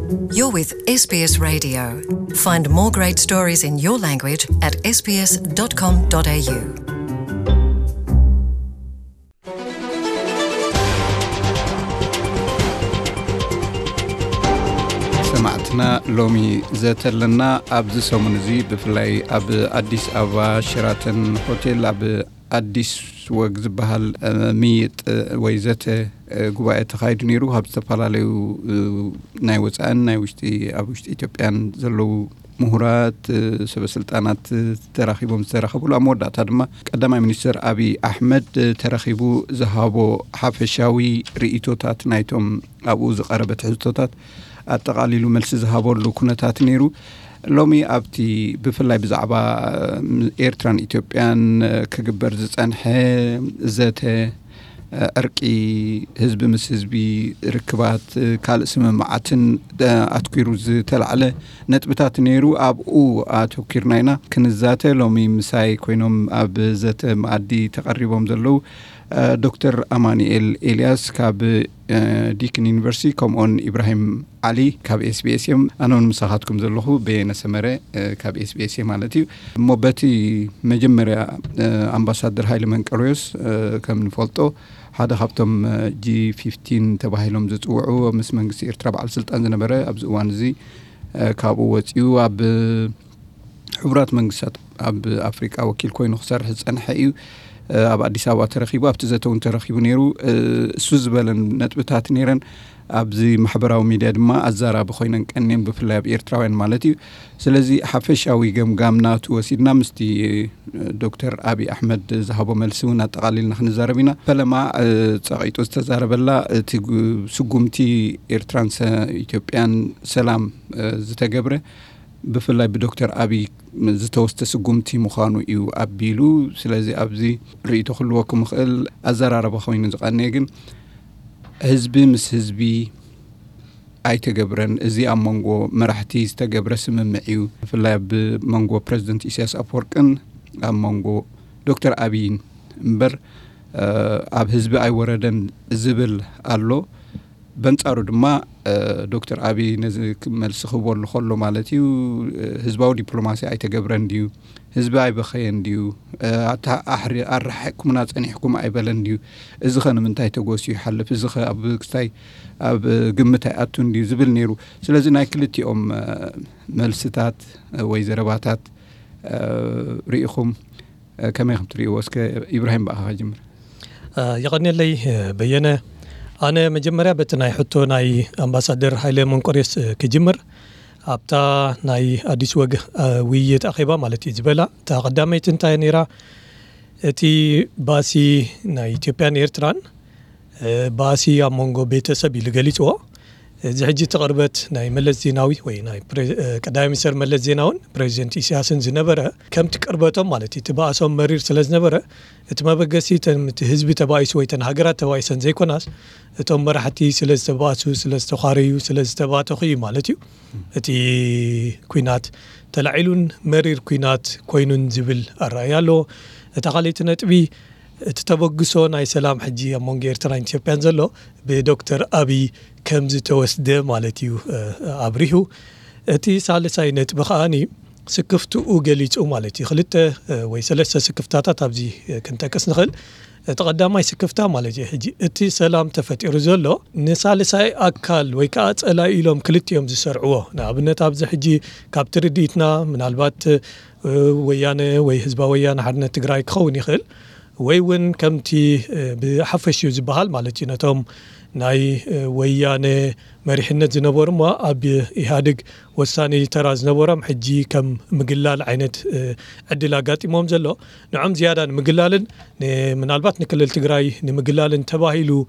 You're with SBS Radio. Find more great stories in your language at sbs.com.au. سمعتنا لومي زاتلنا أبز سومنزي بفلاي أب أديس أبا شيراتن هوتيل أب أديس وقز بهال ميت ويزته قبائة تخايد نيرو هاب استفالاليو ناي وزان ناي وشتي أبوشتي إثيوبيان زلو مهورات سبسلطانات تراخيبهم تراخبوا الأمودات هذا قدام منستر أبي أحمد تراخيبو ذهابو حفشاوي رئيتوتات نايتهم أبو زقربة حزتوتات أتقاليلو ملس ذهابو كنتات نيرو لومي أبتي بفلاي بزعبا إيرتران إثيوبيان كجبر زنحة ذاته أركي حزب مس حزبي ركبات كال اسم معتن أتكيروز تلعله نتبتات نيرو أب أو أتوكيرناينا كنزاته لومي مساي كوينهم أب ذات معدي تقريبهم دلو دكتور أمانيل إلياس كاب ديكن يونيفرسيتي كوم أون إبراهيم علي كاب اس بي اس ام أنا مساحاتكم دلوه بين سمرة كاب اس بي اس ام مالتي موبتي مجمرة أمباسادر هايل من كرويس كم نفولتو هذا خبطهم جي 15 تباهيلهم زتوعو مس منجس إيرترا على سلطان زنبرة أبز وانزي كابو وتيو أب حبرات منجسات أب أفريقيا وكيل كوين خسر حزن حقيقي أب أديس أبا ترخيبو أب تزاتون ترخيبو نيرو سوزبالن نتبتات نيرن أبزي محبراو ميديا دما أزارا بخوينن كأنين بفلاي بإيرتراوين مالتي سلازي حفشاوي قمقامنات وسيدنا مستي دكتور أبي أحمد زهابو ملسونا تقاليل نحن زاربينا فلما تغيتو استزارب الله سقومتي إيرترانس إثيوبيان سلام زتقبره بفلاي بدكتور أبي زتوست سقومتي مخانو إيو أبيلو سلازي أبزي ريتو خلوكم خل أزارا بخوينن زقانيقن حزبي مس حزبي أي تجبرن زي أمانجو مرحتي استجبر سممعيو في اللعب مانجو بريزيدنت إسياس أفوركن أمانجو دكتور أبين مبر أب حزبي أي وردن زبل ألو بنت أرد ما دكتور أبي نزل ملس خبور لخلو مالتيو حزباو دبلوماسي أي تجبرن ديو حزبي أي بخين ديو أتا أحري أرحكم ناس أني حكومة أي بلن ديو إذا خنا من تاي تجوسي حل في إذا أب كستاي أب قمتها أتون ديو زبل نيرو سلازم ناكلتي ملستات ويزرباتات ريخم كما يخم تريو واسك إبراهيم بقى هاجمر يغني لي بينا أنا مجمرة بتناي حطو ناي أمباسادر هايلي منقريس كجمر أبتا ناي أديس وجه ويت أخيبا مالتي زبالة تقدمت انتاي نيرا تي باسي ناي إثيوبيان إيرتران باسي أمونغو بيت سبي لغاليتوا زحجي تقربت ناي ملس زيناوي وي ناي قدامي سر ملس زيناون بريزيدنت إسياسن زنبرة كم تقربتهم مالتي تباسهم مرير سلز نبرة اتما بقسي تهزبي تبايس ويتن هاجرات تبايسن زي كوناس اتم مرحتي سلز تباسو سلز تخاريو سلز تباتو خي مالتيو اتي كوينات تلعيلون مرير كوينات كوينون زبل الرأيالو اتقاليت نتبي تتبقسو ناي سلام حجي أمونغ إيرتران إثيوبيان زلو بدكتور أبي كمز توسد مالتيو أبريهو اتي سالساي نتبخاني سكفتو قليتو مالتي خلته ويسلسة سكفتاتا تابزي كنتاكس نخل تقداماي سكفتا مالتي حجي اتي سلام تفتير زلو نسالساي أكال ويكات ألا إلوم كلتيوم زسرعوه نابنة تابزي حجي كابتر ديتنا من البات ويانا ويهزبا ويانا حرنا تقراي كخوني خل ويون كمتي بحفشيو زبهال مالتي نتوم ناي ويانا مريحنا زنبورم وأب إهادق وساني تراز نبورم حجي كم مقلال عينت عدلاقات إمام زلو نعم زيادة مقلالن من البات نكل التقراي نمقلالن تباهيلو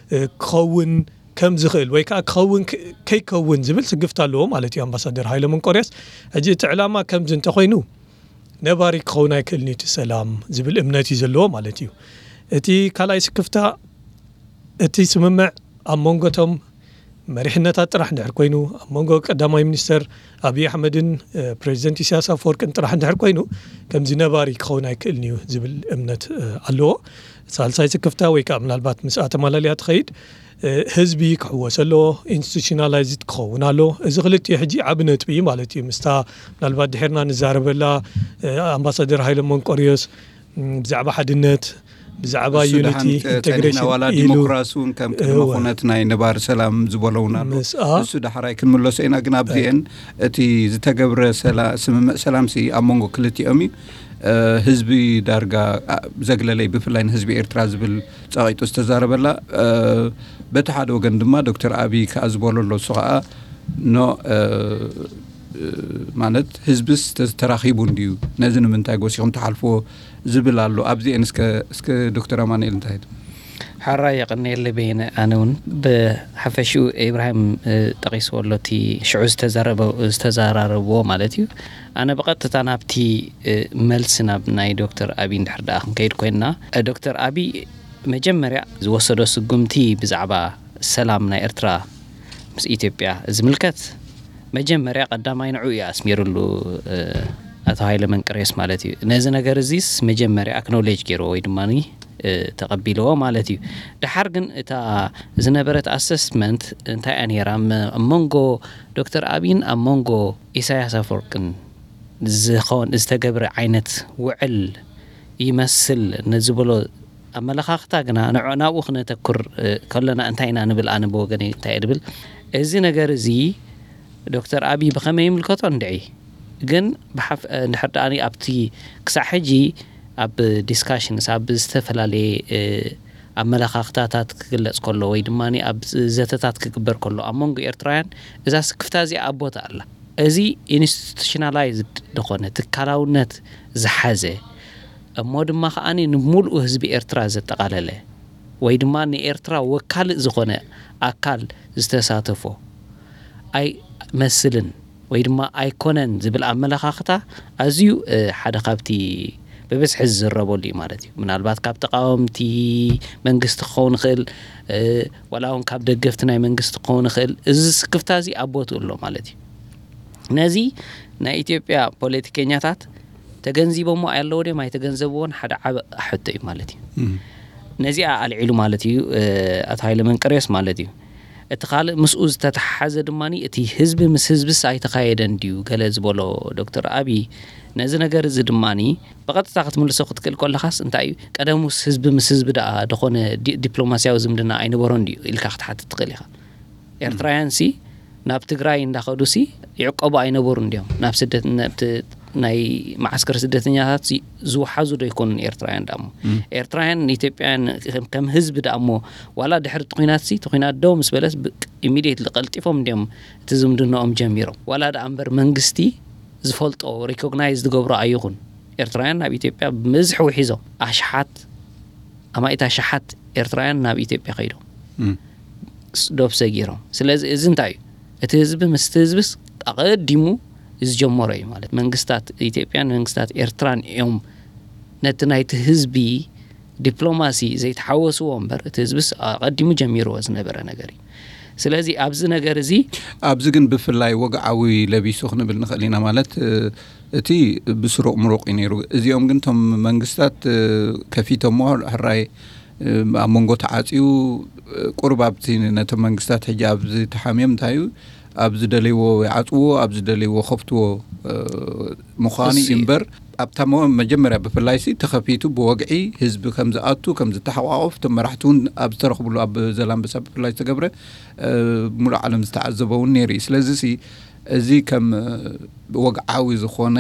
كخون كم زخيل ويكا كخون كي كون زبل سقفتا له مالتي أمباسادر هايلو من كوريس أجي تعلامة كم زن تخوينو نبارك خونا كلني تسلام زبل امنتي زلو مالتيو اتي كالاي سكفتا اتي سممع امونغوتهم مريحنا تطرح ندحر كوينو امونغو قداماي منستر ابي احمدن بريزيدنت سياسه فورك انطرح ندحر كوينو كم زنبارك خونا كلني زبل امنت الو سالساي سكفتا ويكا من البات مساته مالاليات خيد ህዝቢ ክሕወሰሎ ኢንስቲቱሽናላይዝድ ክኸውን ኣሎ እዚ ክልቲኡ ሕጂ ዓብነት ብዩ ማለት እዩ ምስታ ምናልባት ድሕርና ንዛረበላ ኣምባሳደር ሃይለ መንቆሪዮስ ብዛዕባ ሓድነት ብዛዕባ ዩኒቲ ኢንቴግሬሽን ዋላ ዲሞክራሲን ከም ቅድመ ኩነት ናይ ነባር ሰላም ዝበለውና እሱ ዳሕራይ ክንምለሶ ኢና ግን ኣብዚአን እቲ ዝተገብረ ሰላም ሲ ኣብ መንጎ ክልቲኦም ህዝቢ ዳርጋ ዘግለለይ ብፍላይ ህዝቢ ኤርትራ ዝብል ጻቂጡ ዝተዛረበላ በቲ ሓደ ወገን ድማ ዶክተር አብይ ከዝበለሎ ሱዓ ኖ ማለት ህዝብስ ተራኺቡ እንዲዩ ነዚ ንምንታይ ጎሲኹም ተሓልፎ ዝብል ኣሎ ኣብዚአን እስከ ዶክተር አማኑኤል እንታይ ሓራ ይቕነየለ በይነ ኣነውን ብሓፈሽኡ ኢብራሂም ጠቂስወሎቲ ሽዑ ዝተዛራረብዎ ማለት እዩ ኣነ በቐጥታ ናብቲ መልሲ ናብ ናይ ዶክተር አብይ እንድሕር ደኣ ክንከይድ ኮይንና ዶክተር አብይ መጀመርያ ዝወሰዶ ስጉምቲ ብዛዕባ ሰላም ናይ ኤርትራ ምስ ኢትዮጵያ ዝምልከት መጀመርያ ቀዳማይ ንዑ እዩ ኣስሚሩሉ ኣቶ ሃይለ መንቀሬስ ማለት እዩ ነዚ ነገር እዚስ መጀመርያ ኣክኖሌጅ ገይሮ ወይ ድማኒ ተቀቢለዎ ማለት እዩ ድሓር ግን እታ ዝነበረት ኣሰስመንት እንታይ ኣነራ መንጎ ዶክተር አብይን ኣብ መንጎ ኢሳያስ አፈወርቅን ዝኾን ዝተገብረ ዓይነት ውዕል ይመስል ነዝብሎ ኣመለኻኽታ ግና ናብኡ ክነተኩር ከለና እንታይ ኢና ንብል ኣነ ብወገነ እንታይ ድብል እዚ ነገር እዚ ዶክተር አብይ ብኸመይ ይምልከቶ እንድዒ ግን ብሓፍ እንድሕር ደኣኒ ኣብቲ ክሳዕ ሕጂ ኣብ ዲስካሽንስ ኣብ ዝተፈላለየ ኣመለኻኽታታት ክግለጽ ከሎ ወይ ድማኒ ኣብ ዘተታት ክግበር ከሎ ኣብ መንጎ ኤርትራውያን እዛ ስክፍታ እዚኣ ኣብ ቦታ ኣላ እዚ ኢንስቲቱሽናላይዝድ ዝኾነ ትካላውነት ዝሓዘ እሞ ድማ ከኣኒ ንምሉእ ህዝቢ ኤርትራ ዘጠቃለለ ወይ ድማ ንኤርትራ ወካል ዝኾነ ኣካል ዝተሳተፎ ኣይ መስልን ወይ ድማ ኣይኮነን ዝብል ኣመለኻኽታ ኣዝዩ ሓደ ካብቲ በብዝሒ ዝረበሉ ማለት እዩ ምናልባት ካብ ተቃወምቲ መንግስቲ ክኸውን ክእል ወላውን ካብ ደገፍቲ ናይ መንግስቲ ክኸውን ክእል እዚ ስክፍታ እዚ ኣቦቱ ኣሎ ማለት እዩ ነዚ ናይ ኢትዮጵያ ፖለቲከኛታት ተገንዚቦሞ ኣለው ደማ ኣይተገንዘብዎን ሓደ ሕቶ እዩ ማለት እዩ ነዚ ኣልዒሉ ማለት እዩ ኣቶ ሃይለ መንቀሬስ ማለት እዩ እቲ ካልእ ምስኡ ዝተተሓዘ ድማኒ እቲ ህዝቢ ምስ ህዝብስ ኣይተኻየደን ድዩ ገለ ዝበሎ ዶክተር አብይ ነዚ ነገር እዚ ድማኒ በቐጥታ ክትምልሶ ክትክእል ከለኻስ እንታይ እዩ ቀደሙስ ህዝቢ ምስ ህዝቢ ደኣ ደኾነ ዲፕሎማሲያዊ ዝምድና ኣይነበሮን ድዩ ኢልካ ክትሓትት ትኽእል ኢኻ ኤርትራውያን ሲ ናብ ትግራይ እንዳኸዱ ሲ ይዕቀቡ ኣይነበሩን ድዮም ናብ ስደት ናይ ማዕስከር ስደተኛታት ዝውሓዙ ዶ ይኮኑን ኤርትራውያን ዳሞ ኤርትራውያን ኢትዮጵያን ከም ህዝቢ ዳሞ ዋላ ድሕሪ ትኹናት ሲ ትኹናት ዶ ምስ በለስ ኢሚዲየትሊ ቀልጢፎም እንዲዮም እቲ ዝምድንኦም ጀሚሮም ዋላ ዳ እምበር መንግስቲ ዝፈልጦ ሪኮግናይዝ ዝገብሮ ኣይኹን ኤርትራውያን ናብ ኢትዮጵያ ብመዝሒ ውሒዞም ኣሽሓት ኣማይታ ሸሓት ኤርትራውያን ናብ ኢትዮጵያ ከይዶም ዶብ ሰጊሮም ስለዚ እዚ እንታይ እዩ እቲ ህዝቢ ምስቲ ህዝብስ ኣቐዲሙ ዝጀመረ እዩ ማለት መንግስታት ኢትዮጵያን መንግስታት ኤርትራን እዮም ነቲ ናይቲ ህዝቢ ዲፕሎማሲ ዘይተሓወስዎ እምበር እቲ ህዝብስ ኣቐዲሙ ጀሚርዎ ዝነበረ ነገር እዩ ስለዚ ኣብዚ ነገር እዚ ኣብዚ ግን ብፍላይ ወግዓዊ ለቢሱ ክንብል ንኽእል ኢና ማለት እቲ ብስሩቕ ምሩቕ እዩ ነይሩ እዚኦም ግን ቶም መንግስታት ከፊቶሞ ሕራይ ኣብ መንጎ ተዓፅዩ ቁርብ ኣብቲ ነቶም መንግስታት ሕጂ ኣብዚ ተሓሚዮም እንታይ እዩ ኣብዚ ደለይዎ ይዓፅዎ ኣብዚ ደለይዎ ኸፍትዎ ምዃኑ እምበር ኣብታሞ መጀመርያ ብፍላይሲ ተኸፊቱ ብወግዒ ህዝቢ ከም ዝኣቱ ከም ዝተሓቋቆፍ ቶም መራሕቲ እውን ኣብ ዝተረኽብሉ ኣብ ዘላንበሳ ብፍላይ ዝተገብረ ሙሉእ ዓለም ዝተዓዘበውን ነይሩ ስለዚ ሲ እዚ ከም ወግዓዊ ዝኾነ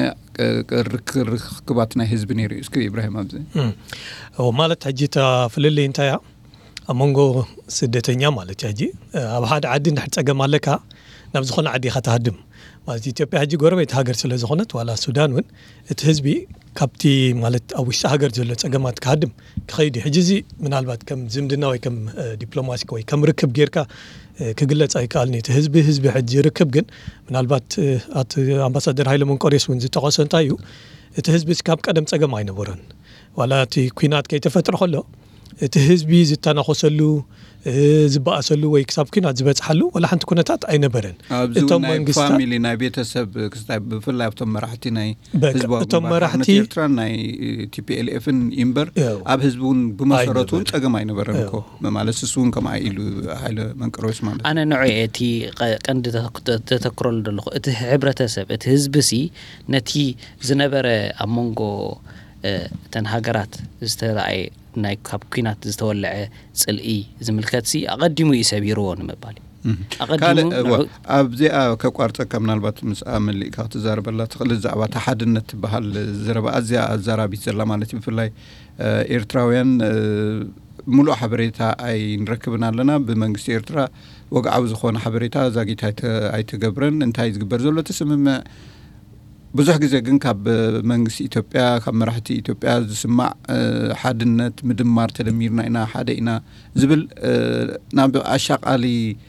ርክባት ናይ ህዝቢ ነይሩ እስኪ ኢብራሂም ኣብዚ ማለት ሕጂ ተፍልለይ እንታይ ኣብ መንጎ ስደተኛ ማለት ሕጂ ኣብ ሓደ ዓዲ እንድሕር ፀገም ኣለካ ናብ ዝኾነ ዓዲ ኢኻ ትሃድም ማለት ኢትዮጵያ ሕጂ ጎረቤት ሃገር ስለ ዝኾነት ዋላ ሱዳን እውን እቲ ህዝቢ ካብቲ ማለት ኣብ ውሽጢ ሃገር ዘሎ ፀገማት ክሃድም ክኸይድ ሕጂ እዚ ምናልባት ከም ዝምድና ወይ ከም ዲፕሎማሲ ወይ ከም ርክብ ጌርካ ክግለጽ ኣይከኣልኒ እቲ ህዝቢ ሕጂ ርክብ ግን ምናልባት ኣቲ ኣምባሳደር ሃይለ መንቆሬስ እውን ዝተቐሰ እንታይ እዩ እቲ ህዝቢ ካብ ቀደም ፀገም ኣይነበረን ዋላ እቲ ኩናት ከይተፈጥሮ ከሎ እቲ ህዝቢ ዝተናኸሰሉ ዝበኣሰሉ ወይ ክሳብ ኩናት ዝበፅሓሉ ወላ ሓንቲ ኩነታት ኣይነበረን እቶም መንግስታት ፋሚሊ ናይ ቤተሰብ ክስታይ ብፍላይ ኣብቶም መራሕቲ ናይ ህዝባዊ እቶም መራሕቲ ኤርትራ ናይ TPLF-ን ኢምበር ኣብ ህዝቡን ብመሰረቱ ፀገም ኣይነበረን እኮ ማለት እሱን ከማ ኢሉ ሃይለ መንቀሮስ ማለት ኣነ ንዑ እቲ ቀንዲ ተተክረሉ ደለኹ እቲ ሕብረተሰብ እቲ ህዝብሲ ነቲ ዝነበረ ኣብ መንጎ ተን ሃገራት ዝተራእየ ናይ ካብ ኩናት ዝተወልዐ ጽልኢ ዝምልከትሲ ኣቀዲሙ ይሰቢርዎ ንምባል ኣቀዲሙ ኣብዚኣ ከቋርጸ ከምናልባት ምስ ኣመሊካ ትዛረበላ ትኽእል ዛዕባ ተሓድነት ትበሃል ዝረባ ኣዝያ ኣዛራቢት ዘላ ማለት ብፍላይ ኤርትራውያን ሙሉእ ሓበሬታ ኣይንረክብን ኣለና ብመንግስቲ ኤርትራ ወግዓዊ ዝኾነ ሓበሬታ ዛጊታ ኣይተገብረን እንታይ ዝግበር ዘሎ ተስምምዕ ብዙሕ ግዜ ግን ካብ መንግስቲ ኢትዮጵያ ካብ መራሕቲ ኢትዮጵያ ዝስማዕ ሓድነት ምድማር ተደሚርና ኢና ሓደ ኢና ዝብል ናብ ኣሻቃሊ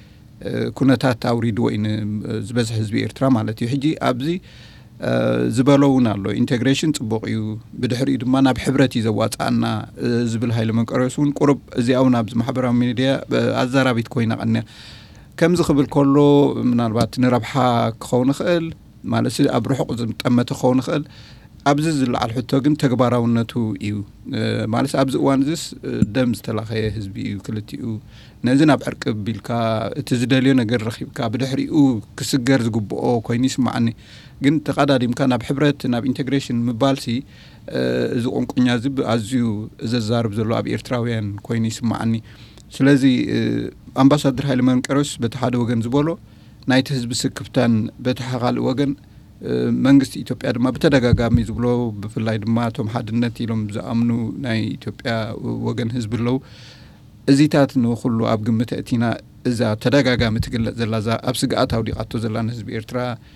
ኩነታት ኣውሪድዎ ኢና ዝበዝሕ ህዝቢ ኤርትራ ማለት እዩ ሕጂ ኣብዚ ዝበለውን ኣሎ ኢንቴግሬሽን ጽቡቕ እዩ ብድሕሪኡ ድማ ናብ ሕብረት ይዘዋጻና ዝብል ሃይለ መንቀረሱን ቁርብ እዚኣው ናብ ማሕበራዊ ሚድያ ኣዛራቢት ኮይና ቀንያ ከም ዝኽብል ከሎ ምናልባት ንረብሓ ክኸውን ይኽእል ማለት ኣብ ርሑቕ ዝጠመተ ክኸውን ይኽእል ኣብዚ ዝለዓል ሕቶ ግን ተግባራውነቱ እዩ ማለት ኣብዚ እዋን ዝስ ደም ዝተላኸየ ህዝቢ እዩ ክልቲኡ ነዚ ናብ ዕርቂ ቢልካ እቲ ዝደልዮ ነገር ረኺብካ ብድሕሪኡ ክስገር ዝግብኦ ኮይኑ ይስማዓኒ ግን ተቀዳዲምካ ናብ ሕብረት ናብ ኢንቴግሬሽን ምባልሲ እዚ ቋንቋኛ ዝብ ኣዝዩ ዘዛርብ ዘሎ ኣብ ኤርትራውያን ኮይኑ ይስማዓኒ ስለዚ ኣምባሳደር ሃይለ መንቀሮስ በተሓደ ወገን ዝበሎ ናይቲ ህዝቢ ስክፍታን በተሓኻል ወገን መንግስቲ ኢትዮጵያ ድማ በተደጋጋሚ ዝብሎ ብፍላይ ድማ ቶም ሓድነት ኢሎም ዝኣምኑ ናይ ኢትዮጵያ ወገን ህዝቢ ለው እዚታት ነው ሁሉ ኣብ ግምት እቲና እዛ ተደጋጋሚ ትግለጽ ዘላዛ ኣብ ስጋኣት ኣውዲቃቶ ዘላን ህዝቢ ኤርትራ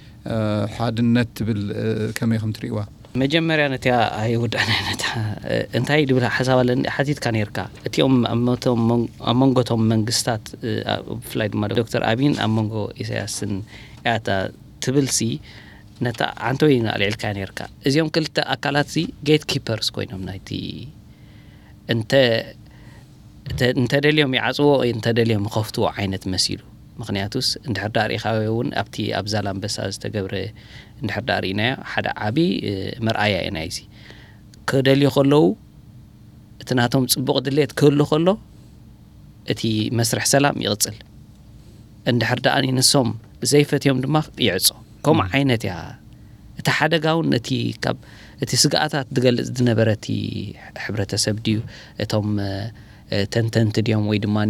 ሓድነት ብል ከመይ ከም ትሪእዋ መጀመርያ ነታ ኣይውዳና ነታ እንታይ ድብል ሓሳብ አለን ሓቲትካ ነርካ እቲኦም ኣመንጎቶም መንግስታት ብፍላይ ድማ ዶክተር አቢን ኣመንጎ ኢሳያስን ያታ ትብልሲ ነታ አንቶይና አልዕልካ ነርካ እዚኦም ክልተ አካላት ሲ ጌት ኪፐርስ ኮይኖም ናይቲ እንተ ደልዮም ይዓጽዎ እንተ ደልዮም ከፍትዎ ዓይነት መሲሉ ምክንያቱስ እንድሕዳር ኢኻውን ኣብቲ ኣብዛል አንበሳ ዝተገብረ እንድሕዳር ኢና ሓደ ዓቢ መርአያ ኢናይሲ ከደልዮ ከለው እትናቶም ጽቡቕ ድሌት ክህሉ ከሎ እቲ መስርሕ ሰላም ይቕጽል እንድሕዳር ይንሶም ዘይፈትዮም ድማ ይዕጾ ከም ዓይነት ያ እቲ ሓደጋውን ነቲ ካብ እቲ ስጋኣታት ዝገልጽ ዝነበረቲ ሕብረተሰብ ድዩ እቶም ተንተንቲ ድዮም ወይ ድማኒ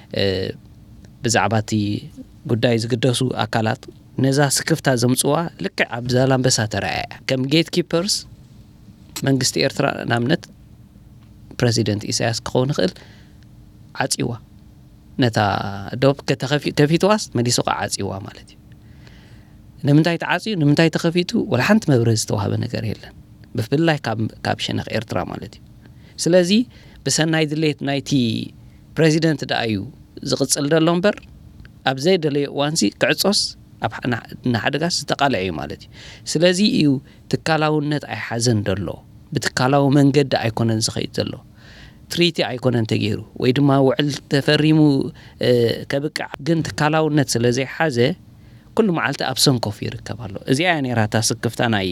ብዛዕባቲ ጉዳይ ዝግደሱ አካላት ነዛ ስክፍታ ዘምጽዋ ልክ ኣብዛል አንበሳ ተራያ ከም ጌት ኪፐርስ መንግስቲ ኤርትራ ናምነት ፕሬዚደንት ኢሳያስ ክኾን ይኽእል ዓጺዋ ነታ ዶብ ከተፊትዋስ መሊሶ ዓጺዋ ማለት እዩ ንምንታይ ተዓጺዩ ንምንታይ ተኸፊቱ ወላ ሓንቲ መብረዝ ተዋህበ ነገር የለን ብፍላይ ካብ ሸነኽ ኤርትራ ማለት እዩ ስለዚ ብሰናይ ድሌት ናይቲ ፕሬዚደንት ዳዩ ዝቕጽል ደሎ እምበር ኣብ ዘይደለየ ዋንሲ ክዕጾስ ኣብ ናሓደጋስ ዝተቃልዐ እዩ ማለት እዩ ስለዚ እዩ ትካላውነት ኣይሓዘን ደሎ ብትካላው መንገዲ ኣይኮነን ዝኸይድ ዘሎ ትሪቲ ኣይኮነን ተገይሩ ወይ ድማ ውዕል ተፈሪሙ ከብቃዕ ግን ትካላውነት ስለዘይ ሓዘ ኩሉ መዓልቲ ኣብ ሰንኮፍ ይርከብ ኣሎ እዚኣ ነራታ ስክፍታ ናይ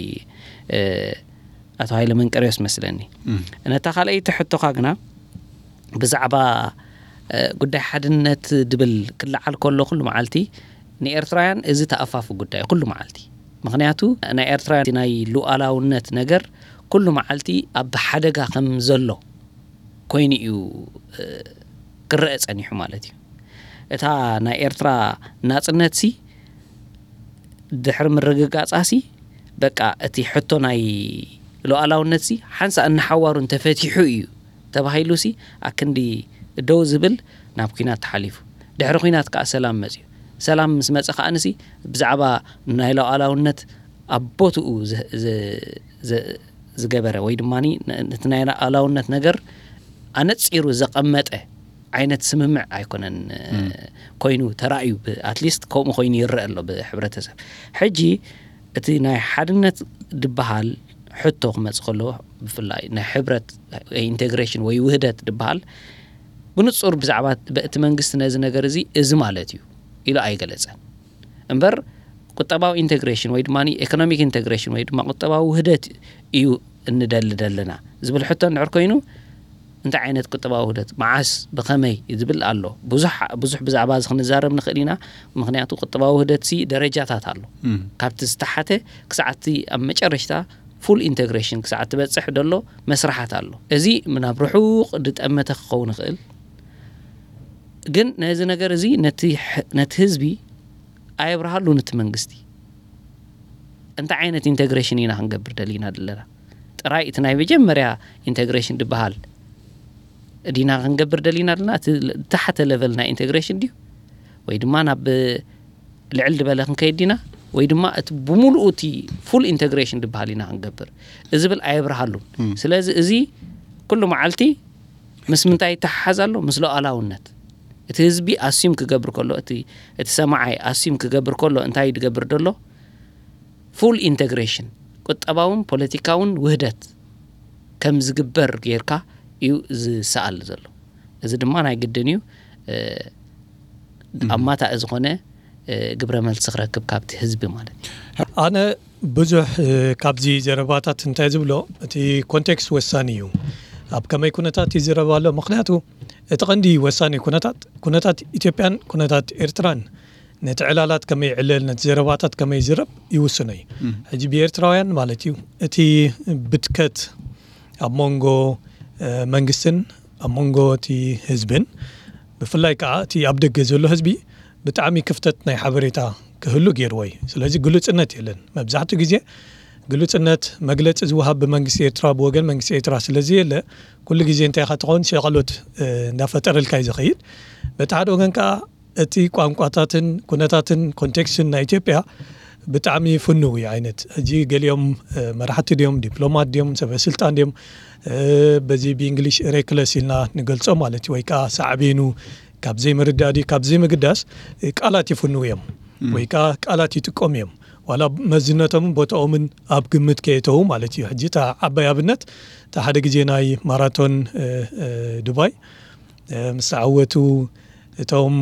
ኣቶ ሃይለ መንቀሪዮስ መስለኒ ነታ ካልአይ ትሕቶኻ ግና ብዛዕባ ጉዳይ ሓድነት ድብል ክልዓል ከሎ ኩሉ መዓልቲ ንኤርትራውያን እዚ ተኣፋፉ ጉዳይ ኩሉ መዓልቲ ምክንያቱ ናይ ኤርትራውያን ናይ ሉዓላውነት ነገር ኩሉ መዓልቲ ኣብ ሓደጋ ከም ዘሎ ኮይኑ እዩ ክረአ ጸኒሑ ማለት እዩ እታ ናይ ኤርትራ ናጽነት ሲ ድሕሪ ምርግጋጻሲ በቃ እቲ ሕቶ ናይ ሉዓላውነት ሲ ሓንሳ እንሓዋሩ ተፈቲሑ እዩ ተባሂሉሲ ኣክንዲ ደው ዝብል ናብ ኩናት ተሓሊፉ ድሕሪ ኩናት ከዓ ሰላም መጽዩ ሰላም ምስ መጽ ኸኣንሲ ብዛዕባ ናይ ሉዓላውነት ኣቦትኡ ዝገበረ ወይ ድማኒ ነቲ ናይ ሉዓላውነት ነገር ኣነጺሩ ዘቐመጠ ዓይነት ስምምዕ ኣይኮነን ኮይኑ ተራእዩ አትሊስት ከምኡ ኮይኑ ይረአ ኣሎ ብሕብረተሰብ ሕጂ እቲ ናይ ሓድነት ድበሃል حتى خمسخلو بفلاي نحبرت integration ويوهدت دبال بنصور بزعبات بقت منجستنا زي نجارزي إزمالتيو إلى أي جلسة أمبر قطباو integration ويدماني economic integration ويدما قطباو وهدت إيو ندلنا زبل حتى نعركينو انت عينت قطباو وهدت معاس بخمي يزبل الله بزح بزعباز خنزارب نخلينا مخنياتو قطباو وهدت سي درجاتات الله كابت استحته كساعتي أما جرشتا full integration كساعت بتصح دلو مسرحات الله ازي من بروحو قدت أما تخون خل جن نازل نجار زي نتهزبي أي برهالو نتمنجستي أنت عينت integration هنا هنجبر دلينا دلنا رأيت ناي بجمرة integration دبهال دينا هنجبر دلينا دلنا تحت ليفلنا integration ديو ويدمانا بالعلد بالغ كيدينا ويدما بملؤتي full integration دبهالينا هنجبر إذا بالأي برهالو سلاز إزي كله معلتي مس منتاي تحزالو مسلو علاونت تهزبي أسيم كجبر كله تسمعي أسيم كجبر كله أنتي تجبر دلو full integration كنت أباهم politikaون وحدت كم زجبر غيركا يو سأل زلو إذا دمانة جدنيو أما تأذونه جبر مال صغر كابت حزب مالي أنا بزح كابزي زرباتات تنتظبلو تي كونتكست وسانيو أب كما يكون تاتي زربالو مقنعته تقندي وساني كونتات إثيوبيان كونتات إرتران نتعلالات كما يعلل نتزرباتات كما يزرب يوسني حجي بإرتراويان مالتيو تي بتكت أمونغو منجستن أمونغو تي حزبن بفلاي كا تي أبدك زلو حزبي بتعمي كفتت ناي حبريتا كهلو غيروي سلازي قلوصنت يلن مبزحتو غيزي قلوصنت مغلص زوهاب بمنجست إرترا بوغن منجست إرترا سلازي لا كل غيزي انت خاطقون شغلوت نافطر الكاي زخيد بتعاد وغن كا اتي ቋንቋታትን ኩነታትን ኮንቴክስትን ናይ ኢትዮጵያ ብጣዕሚ ፍኑው ዓይነት እጂ ገሊኦም መራሕቲ ዲዮም ዲፕሎማት ዲዮም ሰበስልጣን ዲዮም በዚ ብእንግሊሽ ሬክለስ ኢልና ንገልጾ ማለት ወይ ከዓ ሳዕቤኑ ካብ ዘይምርዳዲ ካብ ዘይምግዳስ ቃላት ይፍኑው እዮም ወይ ከዓ ቃላት ይጥቀሙ እዮም ዋላ መዝነቶም ቦታኦምን ኣብ ግምት ከየተው ማለት እዩ ሕጂ ታ ዓባይ ኣብነት ታ ሓደ ግዜ ናይ ማራቶን ዱባይ ምስዓወቱ توم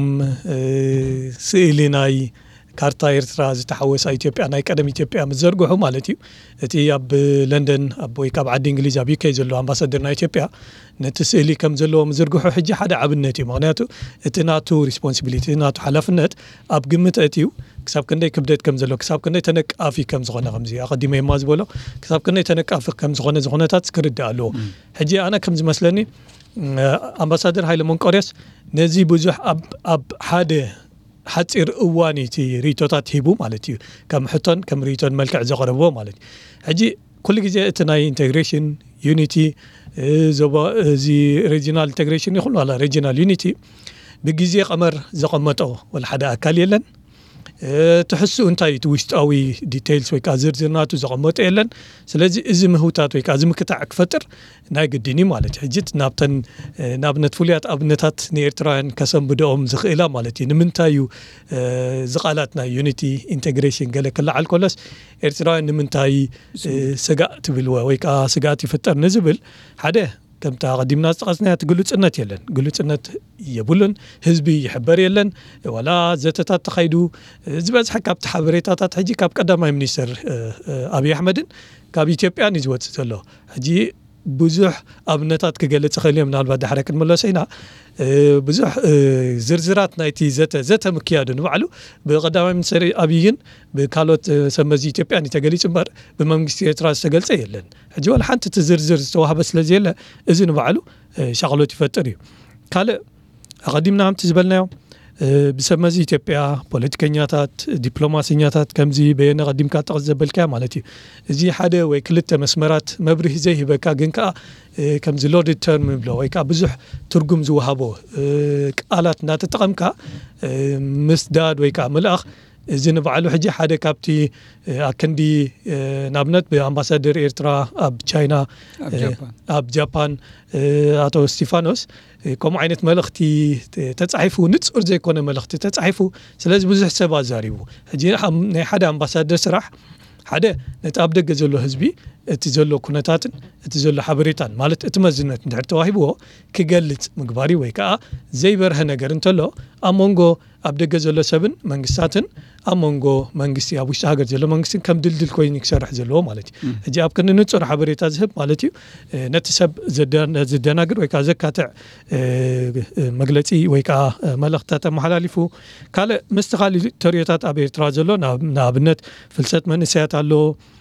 سئليناي كارتا إرترا زتحوس إثيوبيا ناي قدم إثيوبيا مزرغو مالتي اتي اب لندن اب ويكاب عاد انجليز ابي كيزلو امباسادور نا إثيوبيا نتسئلي كم زلو مزرغو حجي حدا عبنتي مغنياتو اتناتو ريسبونسبيليتي ناتو حلفنت اب قمت اتيو كساب كندي كبدت كم زلو كساب كندي تنقافي كم زغونه خمزي اقديمه يماز بولو كساب كندي تنقافي كم زغونتات سكردالو حجي انا كم زمسلني امباسادور هايل منقريس نزي بزح اب حدا حصير اواني تي ريتوتات هيبو مالتي كم حطن كم ريتون ملكع زقربو مالتي حجي كل جزء اتناي انتجريشن يونيتي زبا زي ريجينال انتجريشن يخلو على ريجينال يونيتي بجزء قمر زقمتو ولا حدا اكل يلن تحسوا انتي توشتاوي ديتيلز ويكا زرزرناتو زقمت يلن سلازي ازي مهوتات ويكا زي مكتاع كفتر ناي قديني مالتي حجيت نابتن نابنت فوليات ابنتات نيرتران كسم بدوم زخيلا مالتي نمنتايو زقالاتنا يونيتي انتجريشن قال كل على الكلس ايرتران نمنتاي سقات بالوا ويكا سقات يفتر نزبل حدا كم تقدمنا استقصنا تقولوا صنت يلن قولوا صنت يبولن حزبي يحبر يلن ولا زتات تخيدو زبز حكاب تحبريتات حجي كاب قدامي منيستر ابي احمد كاب اثيوبيا نزوت زلو حجي بزح ابنتات كجلت خليهم من بعد حركه ملوسينا بزح زرزرات نايتي زت مكيادن وعلو بقدامي من سري ابيين بكالوت سمزي اثيوبيا نتجلي صبر بمنجست إرترا استقلص يلن حجي ولا حنت تزرزر توها بس لزيله اذن وعلو شغلوت يفتري قال قديمنا عم تزبلنا بسمزي إثيوبيا بوليتيكانياتات دبلوماسيات كمزي بين قديمك تقزبلكا مالتي زي حدا ويكلت مسمرات مبري زي هبكا جنكا كمزي لورد تيرم بلو ويكا بزح ترجم زوهابو قالات ناتتقمكا مسداد ويكا ملاخ زين بعلو حجي حدا كابتي اكندي نابنت بامباسادور إرترا اب تشاينا اب جابان اتو ستيفانوس كم عينت ملختي تتصحفو نصر زي كونه ملختي تتصحفو سلاز بزح سبا زاريبو حجي حدا امباسادور سراح ሓደ ነቲ ኣብ ደገ ዘሎ ህዝቢ እቲ ዘሎ ኩነታትን እቲ ዘሎ ሓበሬታን ማለት እቲ መዝነት እንድሕር ተዋሂብዎ ክገልጽ ምግባሪ ወይ ከዓ ዘይበርሀ ነገር እንተሎ ኣብ መንጎ ኣብ ደገ ዘሎ ሰብን መንግስታትን ኣብ መንጎ መንግስቲ ኣብ ውሽጢ ሃገር ዘሎ መንግስትን ከም ድልድል ኮይኑ ክሰርሕ ዘለዎ ማለት እዩ ሕጂ ኣብ ክንዲ ንጹር ሓበሬታ ዝህብ ማለት እዩ ነቲ ሰብ ዝደናግር ወይ ከዓ ዘካትዕ መግለጺ ወይ ከዓ መልእኽትታት ኣመሓላሊፉ ካልእ ምስቲ ካልእ ተርዮታት ኣብ ኤርትራ ዘሎ ንኣብነት ፍልሰት መንእሰያት ኣሎ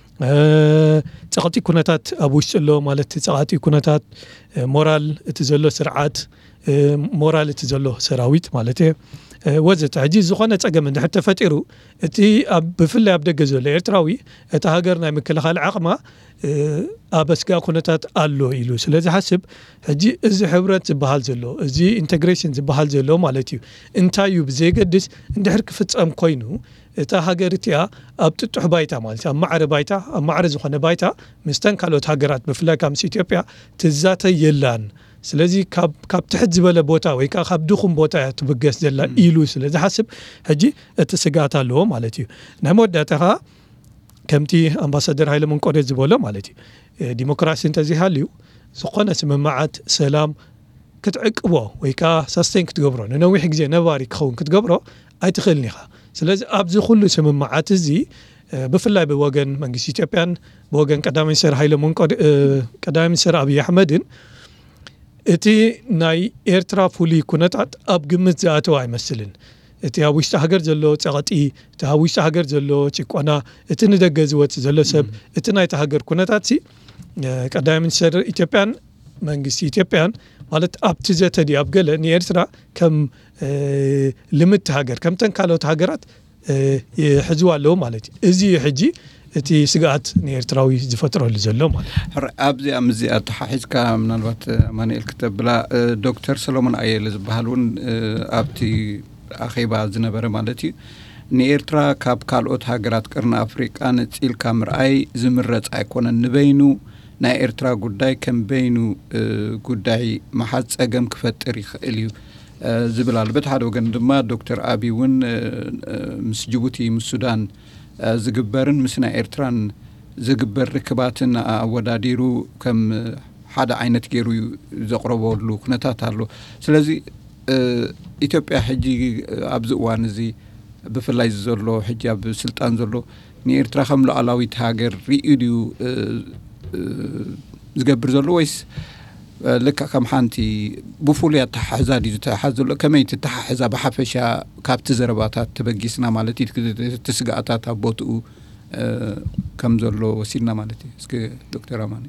ጸቕጢ ኩነታት ኣብ ውሽጢ ኣሎ ማለት ጸቕጢ ኩነታት ሞራል እቲ ዘሎ ስርዓት ሞራል እቲ ዘሎ ሰራዊት ማለት ወዘተ ሕጂ ዝኾነ ጸገም እንድሕር ተፈጢሩ እቲ ብፍላይ ኣብ ደገ ዘሎ ኤርትራዊ እቲ ሃገር ናይ ምክልኻል ዓቕማ ኣብ ኣስጋ ኩነታት ኣሎ ኢሉ ስለዚ ሓስብ ሕጂ እዚ ሕብረት ዝበሃል ዘሎ እዚ ኢንተግሬሽን ዝበሃል ዘሎ ማለት እዩ እንታይ እዩ ብዘይገድስ እንድሕር ክፍጸም ኮይኑ እታ ሃገር እቲኣ ኣብ ጥጡሕ ባይታ ማለት ኣብ ማዕረ ባይታ ኣብ ማዕረ ዝኾነ ባይታ ምስተን ካልኦት ሃገራት ብፍላይ ካብ ምስ ኢትዮጵያ ትዛተይ የላን ስለዚ ካብ ትሕት ዝበለ ቦታ ወይ ከዓ ካብ ድኹም ቦታ ትብገስ ዘላ ኢሉ ስለዚ ሓስብ ሕጂ እቲ ስጋት ኣለዎ ማለት እዩ ናይ መወዳእታ ኸ ከምቲ ኣምባሳደር ሃይለ መንቆሬት ዝበሎ ማለት እዩ ዲሞክራሲ እንተዘይሃልዩ ዝኾነ ስምምዓት ሰላም ክትዕቅቦ ወይ ከዓ ሳስቴን ክትገብሮ ንነዊሕ ግዜ ነባሪ ክኸውን ክትገብሮ ኣይትኽእልኒ ኢኻ ስለዚ ኣብዚ ኩሉ ስምምዓት እዚ ብፍላይ ብወገን መንግስቲ ኢትዮጵያን ብወገን ቀዳማይ ሚኒስትር ሃይለ መንቆሬት ቀዳማይ ሚኒስትር አብይ አሕመድን እቲ ናይ ኤርትራ ፍሉይ ኩነታት ኣብ ግምት ዝኣተወ ኣይመስልን እቲ ኣብ ውሽጢ ሃገር ዘሎ ጸቕጢ እቲ ኣብ ውሽጢ ሃገር ዘሎ ጭቆና እቲ ንደገ ዝወፅእ ዘሎ ሰብ እቲ ናይቲ ሃገር ኩነታት ቀዳማይ ሚኒስትር ኢትዮጵያን መንግስቲ ኢትዮጵያን ማለት ኣብቲ ዘተዲ ኣብ ገለ ንኤርትራ ከም ልምት ሃገር ከም ተንካሎት ሃገራት ይሕዝዋ ኣለዎ ማለት እዚ ሕጂ እቲ ስጋት ንኤርትራዊ ዝፈጥረሉ ዘሎ ማለት ኣብዚ ኣምዚኣ ተሓሒዝካ ምናልባት ማንኤል ከተብላ ዶክተር ሰሎሞን ኣየለ ዝበሃሉን ኣብቲ ኣኼባ ዝነበረ ማለት እዩ ንኤርትራ ካብ ካልኦት ሃገራት ቅርና ኣፍሪቃ ነፂልካ ምርኣይ ዝምረጽ ኣይኮነን ንበይኑ ናይ ኤርትራ ጉዳይ ከም በይኑ ጉዳይ መሓዝ ጸገም ክፈጥር ይኽእል እዩ ዝብል ኣሎ በቲ ሓደ ወገን ድማ ዶክተር አብይ እውን ምስ ጅቡቲ ምስ ሱዳን ዝግበርን ምስ ናይ ኤርትራን ዝግበር ርክባትን ኣወዳዲሩ ከም ሓደ ዓይነት ገይሩ ዘቕረበሉ ኩነታት ኣሎ ስለዚ ኢትዮጵያ ሕጂ ኣብዚ እዋን እዚ ብፍላይ ዘሎ ሕጂ ኣብ ስልጣን ዘሎ ንኤርትራ ከም ሉዓላዊት ሃገር ርኢዩ ድዩ ዝገብር ዘሎ ወይስ ልካ ከም ሓንቲ ብፍሉይ ኣተሓሕዛ ድዩ ዝተሓሕዝ ዘሎ ከመይ ትተሓሕዛ ብሓፈሻ ካብቲ ዘረባታት ተበጊስና ማለት እዩ ትስጋኣታት ኣብ ቦትኡ ከም ዘሎ ወሲድና ማለት እዩ እስኪ ዶክተር ኣማኒ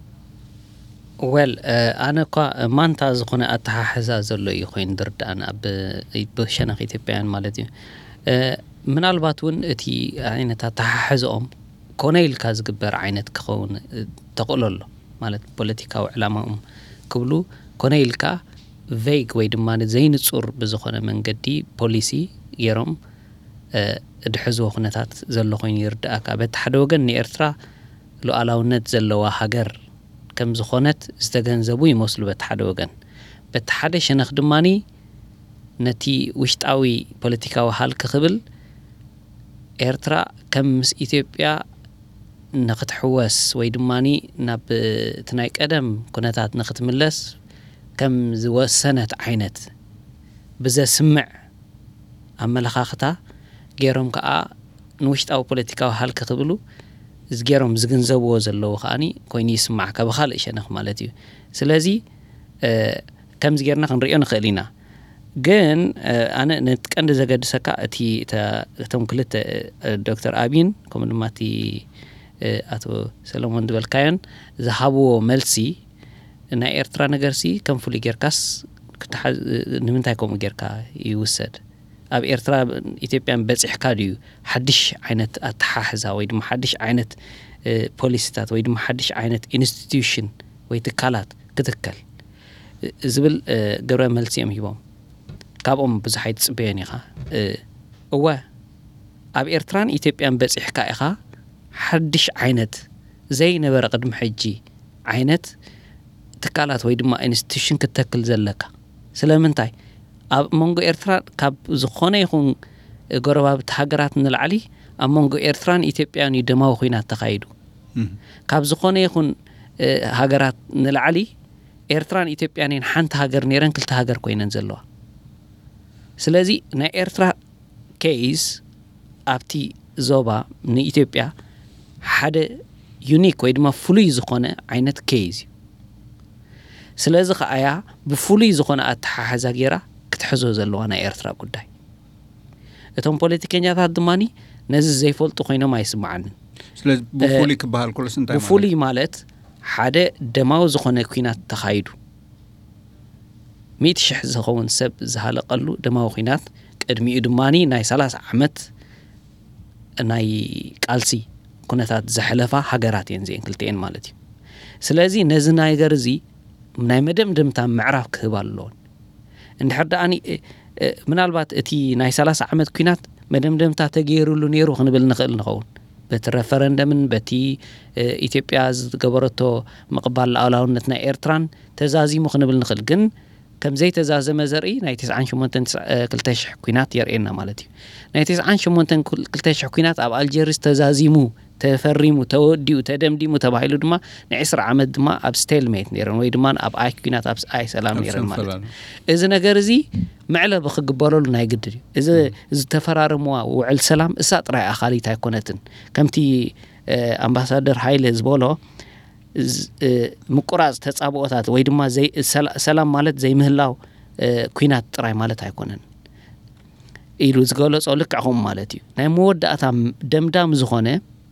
ወል ኣነ እኳ ማንታ ዝኾነ ኣተሓሕዛ ዘሎ እዩ ኮይኑ ድርዳእና ብሸነኽ ኢትዮጵያውያን ማለት እዩ ምናልባት እውን እቲ ዓይነት ኣተሓሕዝኦም ኮነ ኢልካ ዝግበር ዓይነት ክኸውን ተቕለሎ ማለት ፖለቲካዊ ዕላማኦም ክብሉ ኮነ ኢልካ ቬግ ወይ ድማ ዘይንጹር ብዝኾነ መንገዲ ፖሊሲ ገይሮም ድሕዝዎ ኩነታት ዘሎ ኮይኑ ይርዳእካ በቲ ሓደ ወገን ንኤርትራ ሉዓላውነት ዘለዋ ሃገር ከም ዝኾነት ዝተገንዘቡ ይመስሉ በቲ ሓደ ወገን በቲ ሓደ ሸነኽ ድማኒ ነቲ ውሽጣዊ ፖለቲካዊ ሃልክ ክብል ኤርትራ ከም ምስ ኢትዮጵያ ንኽትሕወስ ወይ ድማኒ ናብ ትናይ ቀደም ኩነታት ንኽትምለስ ከም ዝወሰነት ዓይነት ብዘስምዕ ኣመለኻኽታ ገይሮም ከዓ ንውሽጣዊ ፖለቲካዊ ሃልክ ክብሉ ዝገይሮም ዝግንዘብዎ ዘለዉ ከዓኒ ኮይኑ ይስማዕ ካብኻልእ ሸነኽ ማለት እዩ ስለዚ ከምዚ ጌርና ክንሪኦ ንኽእል ኢና ግን ኣነ ነትቀንዲ ዘገድሰካ እቶም ክልተ ዶክተር አብይን ከምኡ ድማ እቲ ኣቶ ሰሎሞን ድበልካዮን ዝሃብዎ መልሲ ናይ ኤርትራ ነገርሲ ከም ፍሉይ ጌርካስ ንምንታይ ከምኡ ጌርካ ይውሰድ ኣብ ኤርትራ ኢትዮጵያን በፂሕካ ድዩ ሓድሽ ዓይነት ኣተሓሕዛ ወይ ድማ ሓድሽ ዓይነት ፖሊሲታት ወይ ድማ ሓድሽ ዓይነት ኢንስቲትዩሽን ወይ ትካላት ክትከል ዝብል ገብረ መልሲ እዮም ሂቦም ካብኦም ብዙሕ ኣይትፅበዮን ኢኻ እወ ኣብ ኤርትራን ኢትዮጵያን በፂሕካ ኢኻ ሓድሽ ዓይነት ዘይነበረ ቅድሚ ሕጂ ዓይነት ትካላት ወይ ድማ ኢንስቲትዩሽን ክትተክል ዘለካ ስለምንታይ ኣብ መንጎ ኤርትራ ካብ ዝኾነ ይኹን ጎረባብት ሃገራት ንልዓሊ ኣብ መንጎ ኤርትራን ኢትዮጵያን ደማዊ ኩናት ተኻይዱ ካብ ዝኾነ ይኹን ሃገራት ንልዓሊ ኤርትራን ኢትዮጵያን ሓንቲ ሃገር ነረን ክልተ ሃገር ኮይነን ዘለዋ ስለዚ ናይ ኤርትራ ኬስ ኣብቲ ዞባ ንኢትዮጵያ ሓደ ዩኒክ ወይ ድማ ፍሉይ ዝኾነ ዓይነት ኬዝ ስለዚ ኸኣያ ብፍሉይ ዝኾነ ኣተሓሓዛ ጌራ ክትሕዞ ዘለዋ ናይ ኤርትራ ጉዳይ እቶም ፖለቲከኛታት ድማኒ ነዚ ዘይፈልጡ ኮይኖም ኣይስማዓንን ስለዚ ብፍሉይ ክበሃል ኩሉ ስንታይ ማለት ብፍሉይ ማለት ሓደ ደማዊ ዝኾነ ኩናት ተኻይዱ 100,000 ዝኸውን ሰብ ዝሃለቀሉ ደማዊ ኩናት ቅድሚኡ ድማኒ ናይ 30 ዓመት ናይ ቃልሲ ኩነታት ዘሕለፋ ሃገራት እየን ዚአን ክልተን ማለት እዩ ስለዚ ነዚ ነገር እዚ ናይ መደምደምታ ምዕራፍ ክህብ ኣለዎን እንድሕር ደኣኒ ምናልባት እቲ ናይ 30 ዓመት ኩናት መደምደምታ ተገይሩሉ ነይሩ ክንብል ንኽእል ንኸውን በቲ ረፈረንደምን በቲ ኢትዮጵያ ዝገበረቶ ምቕባል ኣውላውነት ናይ ኤርትራን ተዛዚሙ ክንብል ንኽእል ግን ከም ዘይተዛዘመ ዘርኢ ናይ 98,2000 ኩናት የርኤና ማለት እዩ ናይ 98,2000 ኩናት ኣብ ኣልጀሪስ ተዛዚሙ ተፈሪሙ ተወዲኡ ተደምዲሙ ተባሂሉ ድማ ን20 ዓመት ድማ ኣብ ስቴልሜት ነይረን ወይ ድማ ኣብ ኣይ ኩናት ኣብ ኣይ ሰላም ነይረን ማለት እዩ እዚ ነገር እዚ ምዕለብ ክግበረሉ ናይ ግድን እዩ እዚ ዝተፈራረመዋ ውዕል ሰላም እሳ ጥራይ ኣኻሊት ኣይኮነትን ከምቲ ኣምባሳደር ሃይለ ዝበሎ ምቁራጽ ተጻብኦታት ወይ ድማ ሰላም ማለት ዘይምህላው ኩናት ጥራይ ማለት ኣይኮነን ኢሉ ዝገለጾ ልክዕኹም ማለት እዩ ናይ መወዳእታ ደምዳም ዝኾነ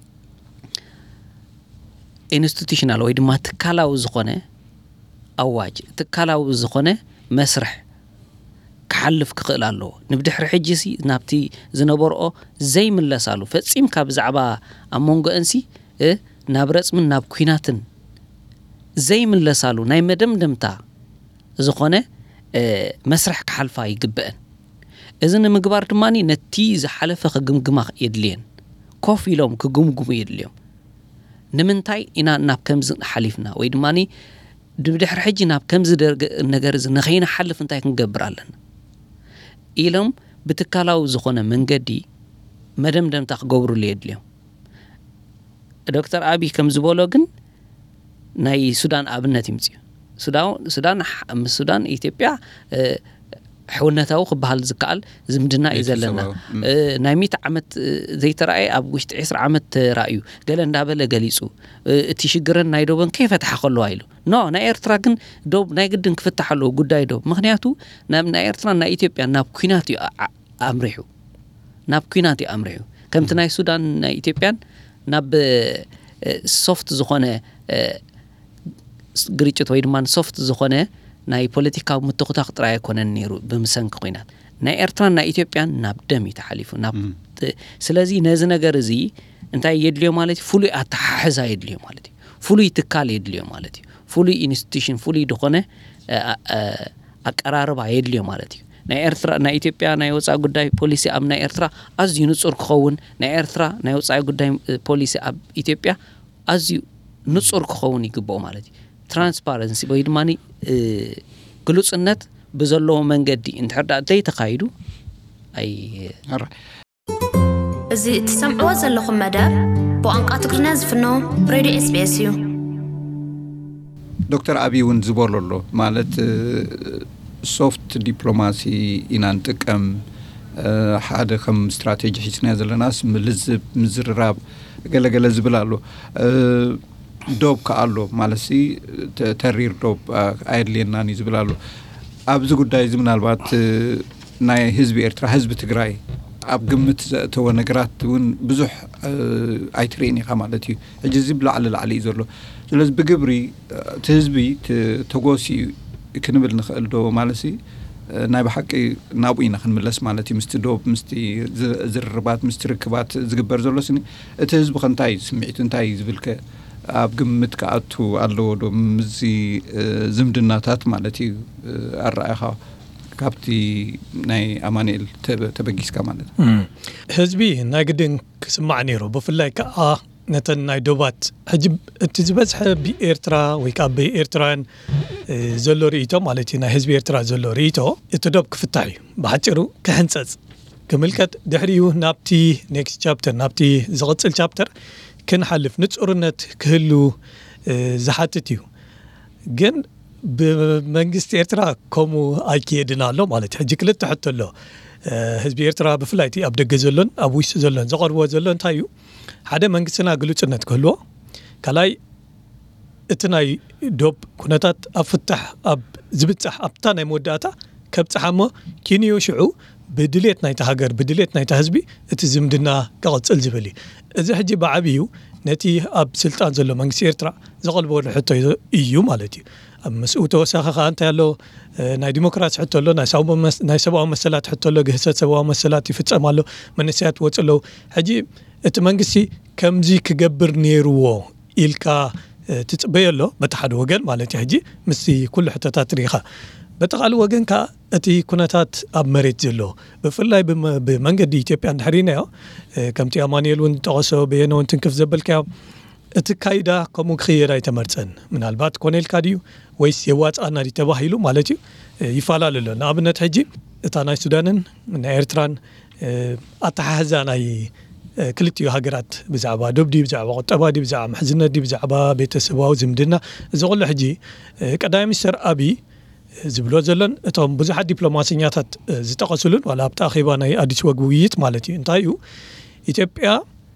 ኢንስቲትዩሽናል ወይ ድማ ትካላዊ ዝኾነ ኣዋጅ ትካላዊ ዝኾነ መስርሕ ክሓልፍ ክኽእል ኣለዎ ንብድሕሪ ሕጂሲ ናብቲ ዝነበርኦ ዘይምለሳሉ ፈጺምካ ብዛዕባ ኣብ መንጎ እንሲ ናብ ረጽምን ናብ ኩናትን ዘይምለሳሉ ናይ መደምደምታ ዝኾነ መስርሕ ክሓልፋ ይግብአን እዚ ንምግባር ድማኒ ነቲ ዝሓለፈ ክግምግማ የድልየን ኮፍ ኢሎም ክግምግሙ የድልዮም ንምንታይ ኢና ናብ ከምዝ ሓሊፍና ወይ ድማኒ ድሕሪ ሕጂ ናብ ከምዝ ነገር እዚ ንኸይንሓልፍ እንታይ ክንገብር ኣለና ኢሎም ብትካላዊ ዝኾነ መንገዲ መደምደምታ ክገብሩሉ የድልዮም ዶክተር አብይ ከም ዝበሎ ግን ናይ ሱዳን ኣብነት ይምጽዩ ሱዳን ኢትዮጵያ ሕውነታው ክበሃል ዝከኣል ዝምድና እዩ ዘለና ናይ 100 ዓመት ዘይተራእየ ኣብ ውሽጢ 20 ዓመት ተራእዩ ገለ እንዳበለ ገሊጹ እቲ ሽግረን ናይ ዶብን ከይፈትሓ ከሎ አይሉ ኖ ናይ ኤርትራ ግን ዶብ ናይ ግድን ክፍትሓሉ ጉዳይ ዶብ ምክንያቱ ናይ ኤርትራ ናይ ኢትዮጵያ ናብ ኩናት ኣምሪሑ ናብ ኩናት ኣምሪሑ ከምቲ ናይ ሱዳን ናይ ኢትዮጵያን ናብ ሶፍት ዝኾነ ግሪጭት ወይ ድማ ሶፍት ዝኾነ ናይ ፖለቲካዊ ምትኽታኽ ጥራይ ኣይኮነን ነይሩ ብምሰንኪ ኩናት ናይ ኤርትራን ናይ ኢትዮጵያን ናብ ደም ይተሓሊፉ ናብ ስለዚ ነዚ ነገር እዚ እንታይ የድልዮ ማለት ፍሉይ ኣተሓሕዛ የድልዮ ማለት እዩ ፍሉይ ትካል የድልዮ ማለት እዩ ፍሉይ ኢንስቲትዩሽን ፍሉይ ዝኾነ ኣቀራርባ የድልዮ ማለት እዩ ናይ ኤርትራ ናይ ኢትዮጵያ ናይ ወጻኢ ጉዳይ ፖሊሲ ኣብ ናይ ኤርትራ ኣዝዩ ንጹር ክኸውን ናይ ኤርትራ ናይ ወጻኢ ጉዳይ ፖሊሲ ኣብ ኢትዮጵያ ኣዝዩ ንጹር ክኸውን ይግባኦ ማለት እዩ ትራንስፓረንሲ ወይ ድማኒ ግሉጽነት ብዘለዎ መንገዲ እንድሕር ዘይተኻይዱ ኣይ እዚ እትሰምዕዎ ዘለኹም መደብ ብቋንቋ ትግርኛ ዝፍኖ ሬድዮ SBS እዩ ዶክተር አብይ እውን ዝበሎ ኣሎ ማለት ሶፍት ዲፕሎማሲ ኢና ንጥቀም ሓደ ከም ስትራቴጂ ሒዝና ዘለናስ ምልዝብ ምዝርራብ ገለገለ ዝብል ኣሎ ዶብ ከኣሎ ማለሲ ተሪር ዶብ ኣይድልየናኒ ዝብል ኣሎ ኣብዚ ጉዳይ እዚ ምናልባት ናይ ህዝቢ ኤርትራ ህዝቢ ትግራይ ኣብ ግምት ዘእተወ ነገራት እውን ብዙሕ ኣይትርኢን ኢኻ ማለት እዩ ሕጂ እዚ ብላዕሊ እዩ ዘሎ ስለዚ ብግብሪ እቲ ህዝቢ ተጎሲኡ ክንብል ንኽእል ዶ ማለሲ ናይ ብሓቂ ናብኡ ኢና ክንምለስ ማለት እዩ ምስቲ ዶብ ምስቲ ዝርርባት ምስቲ ርክባት ዝግበር ዘሎ ስኒ እቲ ህዝቢ ከንታይ ስምዒት እንታይ ዝብልከ ኣብ ግምት ከኣቱ ኣለዎ ዶ ምዚ ዝምድናታት ማለት እዩ ኣረኣይኻ ካብቲ ናይ ኣማኑኤል ተበጊስካ ማለት ህዝቢ ናይ ግድን ክስማዕ ነይሩ ብፍላይ ከዓ ነተን ናይ ዶባት ሕጂ እቲ ዝበዝሐ ብኤርትራ ወይ ከዓ ብኤርትራውያን ዘሎ ርእይቶ ማለት እዩ ናይ ህዝቢ ኤርትራ ዘሎ ርእይቶ እቲ ዶብ ክፍታሕ እዩ ብሓጭሩ ክህንፀፅ كملكت دحريو نابتي next chapter نابتي زغطل chapter كنحلف نصورነት كهلو زحاتتيو ግን بمنግስት ኤርትራ ኮሙ አይከድና አሎ ማለት ሕጂ ክልተ ሕተሎ ህዝቢ ኤርትራ ብፍላይቲ ኣብ ደገ ዘሎን ኣብ ውሽጢ ዘሎን ዘቀርቦ ዘሎን እንታዩ ሓደ መንግስትና ግሉጽነት ክህልዎ ካላይ እቲ ናይ ዶብ ኩነታት ኣፍታሕ ኣብ ዝብጻሕ ኣብታ ናይ መወዳእታ ከብጽሓሞ ኪንዮ ሽዑ بدليت نايت هاجر بدليت نايت حزبي اتزمدنا كقصل زبلي اذا حجي بعبيو نتي اب سلطان زلو منغس ኤርትራ زقلبو حتى ايو مالتي مسؤول توسخ انت يالو ناي ديمقراطي حتى له ناي سبعو مسلات حتى له جهسات سبعو مسلات يفصمالو منسيات وصلو حجي ات منغسي كمزي كجبر نيرو إلكا تتبيلو بتحد وجن مالتي حجي مسي كل حتات تاريخه بتقال وجن كا اتي كوناتات اب مريت زلو بفلاي بمنجد ኢትዮጵያ እንድሕሪናዮ ከምቲ አማኑኤል ወን ተቆሰው በየነው እንትንክፍ ዘበልካ እትካይዳ ኮሙ ክየራ ይተመርጸን ምናልባት ኮኔል ካዲዩ ወይስ የዋጻና ዲተባሂሉ ማለት ይፋላልሎ ናብነት ሕጂ እታናይ ሱዳንን እና ኤርትራን አታሐዛናይ ክልቲዮ ሃገራት ብዛዕባ ዶብዲ ብዛዕባ ቆጠባዲ ብዛዕባ محزነት ብዛዕባ ቤተሰባው ዝምድና ዘቆለ ሕጂ ቀዳማይ ሚኒስትር አቢ ዝብሎ ዘለን እቶም ብዙሕ ዲፕሎማሲኛታት ዝተቀስሉን ወላ ኣብታ ኺባ ናይ አዲስ ወግ ውይይት ማለት እዩ እንታዩ ኢትዮጵያ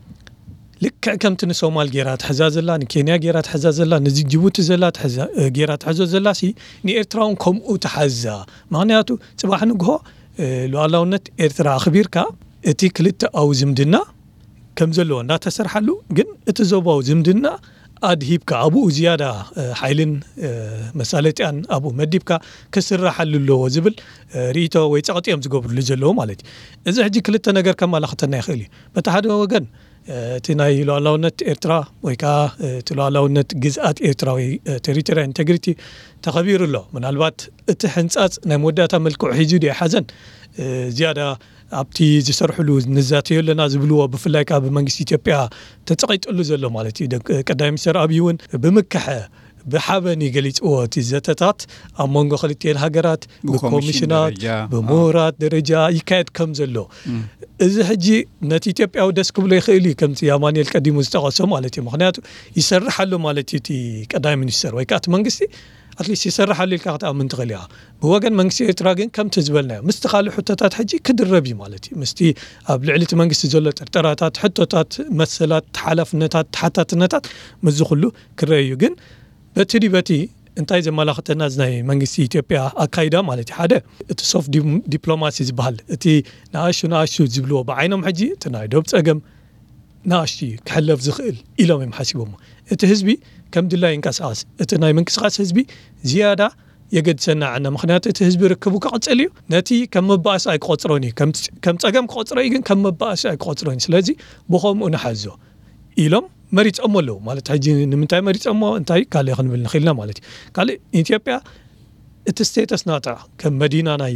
ልክዕ ከምቲ ንሶማል ጌራት ሕዛዘላ ንኬንያ ጌራት ሕዛዘላ ንዚ ጅቡቲ ዘላት ጌራት ሕዛዘላሲ ንኤርትራውን ከምኡ ተሓዛ ምክንያቱ ጽባሕ ንግሆ ሉዓላውነት ኤርትራ ኣኽቢርካ እቲ ክልተ ኣው ዝምድና ከም ዘለዎ እንዳተሰርሓሉ ግን እቲ ዞባው ዝምድና أدهيبك أبو زيادة حيلن مسألتان أبو مديبك كسر حللو وزبل ريتو ويتقطي أمز قبر لجلو مالتي إذا هجي كلتا نجر كما لختنا يخلي بتحدوا وجن تناي لولاونت إرترا ويكا تلولاونت جزءات إرترا تريترا إنتجريتي تخبير الله من الوقت تحنسات نمودة ملكو حجودي حزن زيادة أبتي زسرحلو نزاتي لنا زبلوا بفلاك أب منجس إثيوبيا تتقيت له زلوا مالتي قدام سر أبيون بمكحة بحبني قلت تزتات أمونغو خلتين هجرات بكوميشنات بمورات درجة يكاد كم زلوا إذا هجي نتي إثيوبيا ودسكم لي خيلي كم تي أماني القديم مستقصم مالتي مخنياتو يسرح له مالتي تي قدام منستر ويكات منجسي أتليس يسرح لي الكاغت أمن تغليها بوغن منغسي إتراغن كم تزبلنا مستخالو حتتات حجي كدربي مالتي مستي بلعلت منغسي زولت ارتراتات حتتات مسلات حلفنتات حتاتنتات مزخلو كريو جن بتدي بتي انتاي زمالاختنا زناي منغسي إثيوبيا أكايدا مالتي حدا تصوف دبلوماسي زبال اتي ناشو زبلو بعينهم حجي تناي دوب صقم ناشي كحلف زخيل إلهم يحاسبهم اتهزبي كم دلا ينقصاس اتناي منقصاس حزبي زياده يقد سنعنا مخنيات حزب ركبو كقصليو نتي كم مباس اي قصروني كم صقم قصري ግን كم مباس اي قصروني ስለዚህ بخوم انحزو ኢሎም መሪጽ አሞለው ማለት ሀጂ ንምንታይ መሪጽ አሞ እንታይ ካለ ይኽንብል ንኽልና ማለት ካለ ኢትዮጵያ እቲ ስቴተስ ናታ ከም መዲና ናይ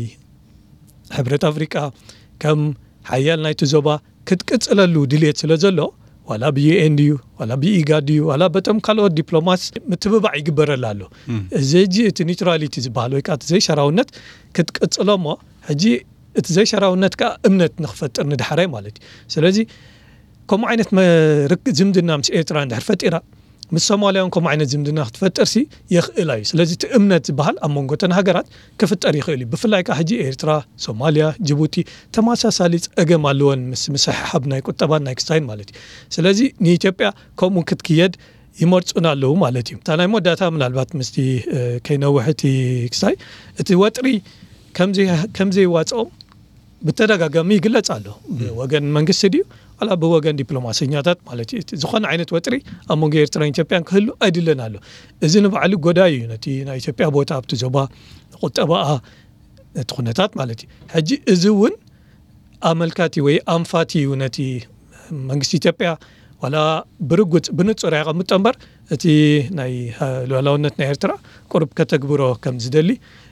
ሕብረት አፍሪካ ከም ሓያል ናይ ተዞባ ክትቅጽለሉ ድሌት ስለዘሎ ولا بي ان ديو ولا بي ايغاديو ولا بتم كالو دبلوماس متببع يغبرلالو زيجي نيوتراليتي زبالو يكات زي شراونت كتقصلمو حجي زي شراونت كا امنت نخفطر ندحراي مالتي سلازي كم عينت زمدنا مش ايترا ندحر فطيرا مش سوماليان كم عينت زمدنا تفطرسي يخلاي سلازي امنت بحال امونغتن هاغرات كفطر يخلي بفلاي كا حجي ايترا سوماليا جيبوتي تماساسالي اغمالون مسححبنا يقطبانا اكستاين مالتي سلازي ني ኢትዮጵያ كم كتكيد يمرصونالو مالتي تالاي موداتا منالبات مستي كينوحتي اكستاي اتي وطري كمزي واصوم بتدغاغمي يغلصالو وغن منግስት ዲዩ አላ በወገን ዲፕሎማሲኛታት ማለት ዝኾነ አይነት ወጥሪ አሞንገ ኤርትራ ኢትዮጵያን ክህሉ አይድለናሉ እዚን በዓሉ ጎዳዩ ነቲ ናይ ኢትዮጵያ ቦታ ኣብቲ ዞባ ቁጠባ ተኹነታት ማለት ሕጂ እዚውን አመልካቲ ወይ አንፋቲ ነቲ መንግስት ኢትዮጵያ ወላ ብርጉጽ ብንጹር ያቀምጥ እምበር እቲ ናይ ሉዓላውነት ናይ ኤርትራ ቁርብ ከተግብሮ ከም ዝደሊ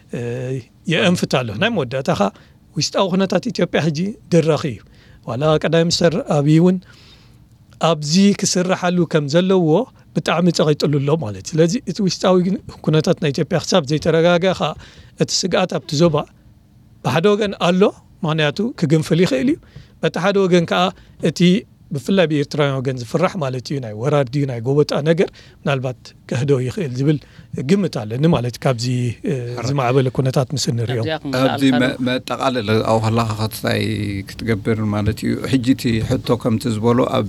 የእንፍታሎ ናይ መወዳታኻ ውሽጣዊ ኩነታት ኢትዮጵያ ሕጂ ድራኺ ولا قدام سر ابيون ابزي كسرحلو كم زلو بتعمي تغيطلو مالتي ስለዚህ እቲ ውሽጣዊ ኩነታት ናይ ኢትዮጵያ حساب زي ترغاغا اتسقات ابتزوبا بحد وገን አሎ ምክንያቱ ክግንፍል ይኽእል እዩ በቲ ሓደ ወገን ከዓ እቲ ብፍላይ ብኤርትራውያን ወገን ዝፍራሕ ማለት እዩ ናይ ወራዲ ናይ ጎበጣ ነገር ምናልባት ከህዶ ይኽእል ዝብል ግምት ኣለኒ ማለት ካብዚ ዝማዕበለ ኩነታት ምስ ንሪኦ ኣብዚ መጠቃለለ ኣብ ሃላኻ ከታይ ክትገብር ማለት እዩ ሕጂቲ ሕቶ ከምቲ ዝበሎ ኣብ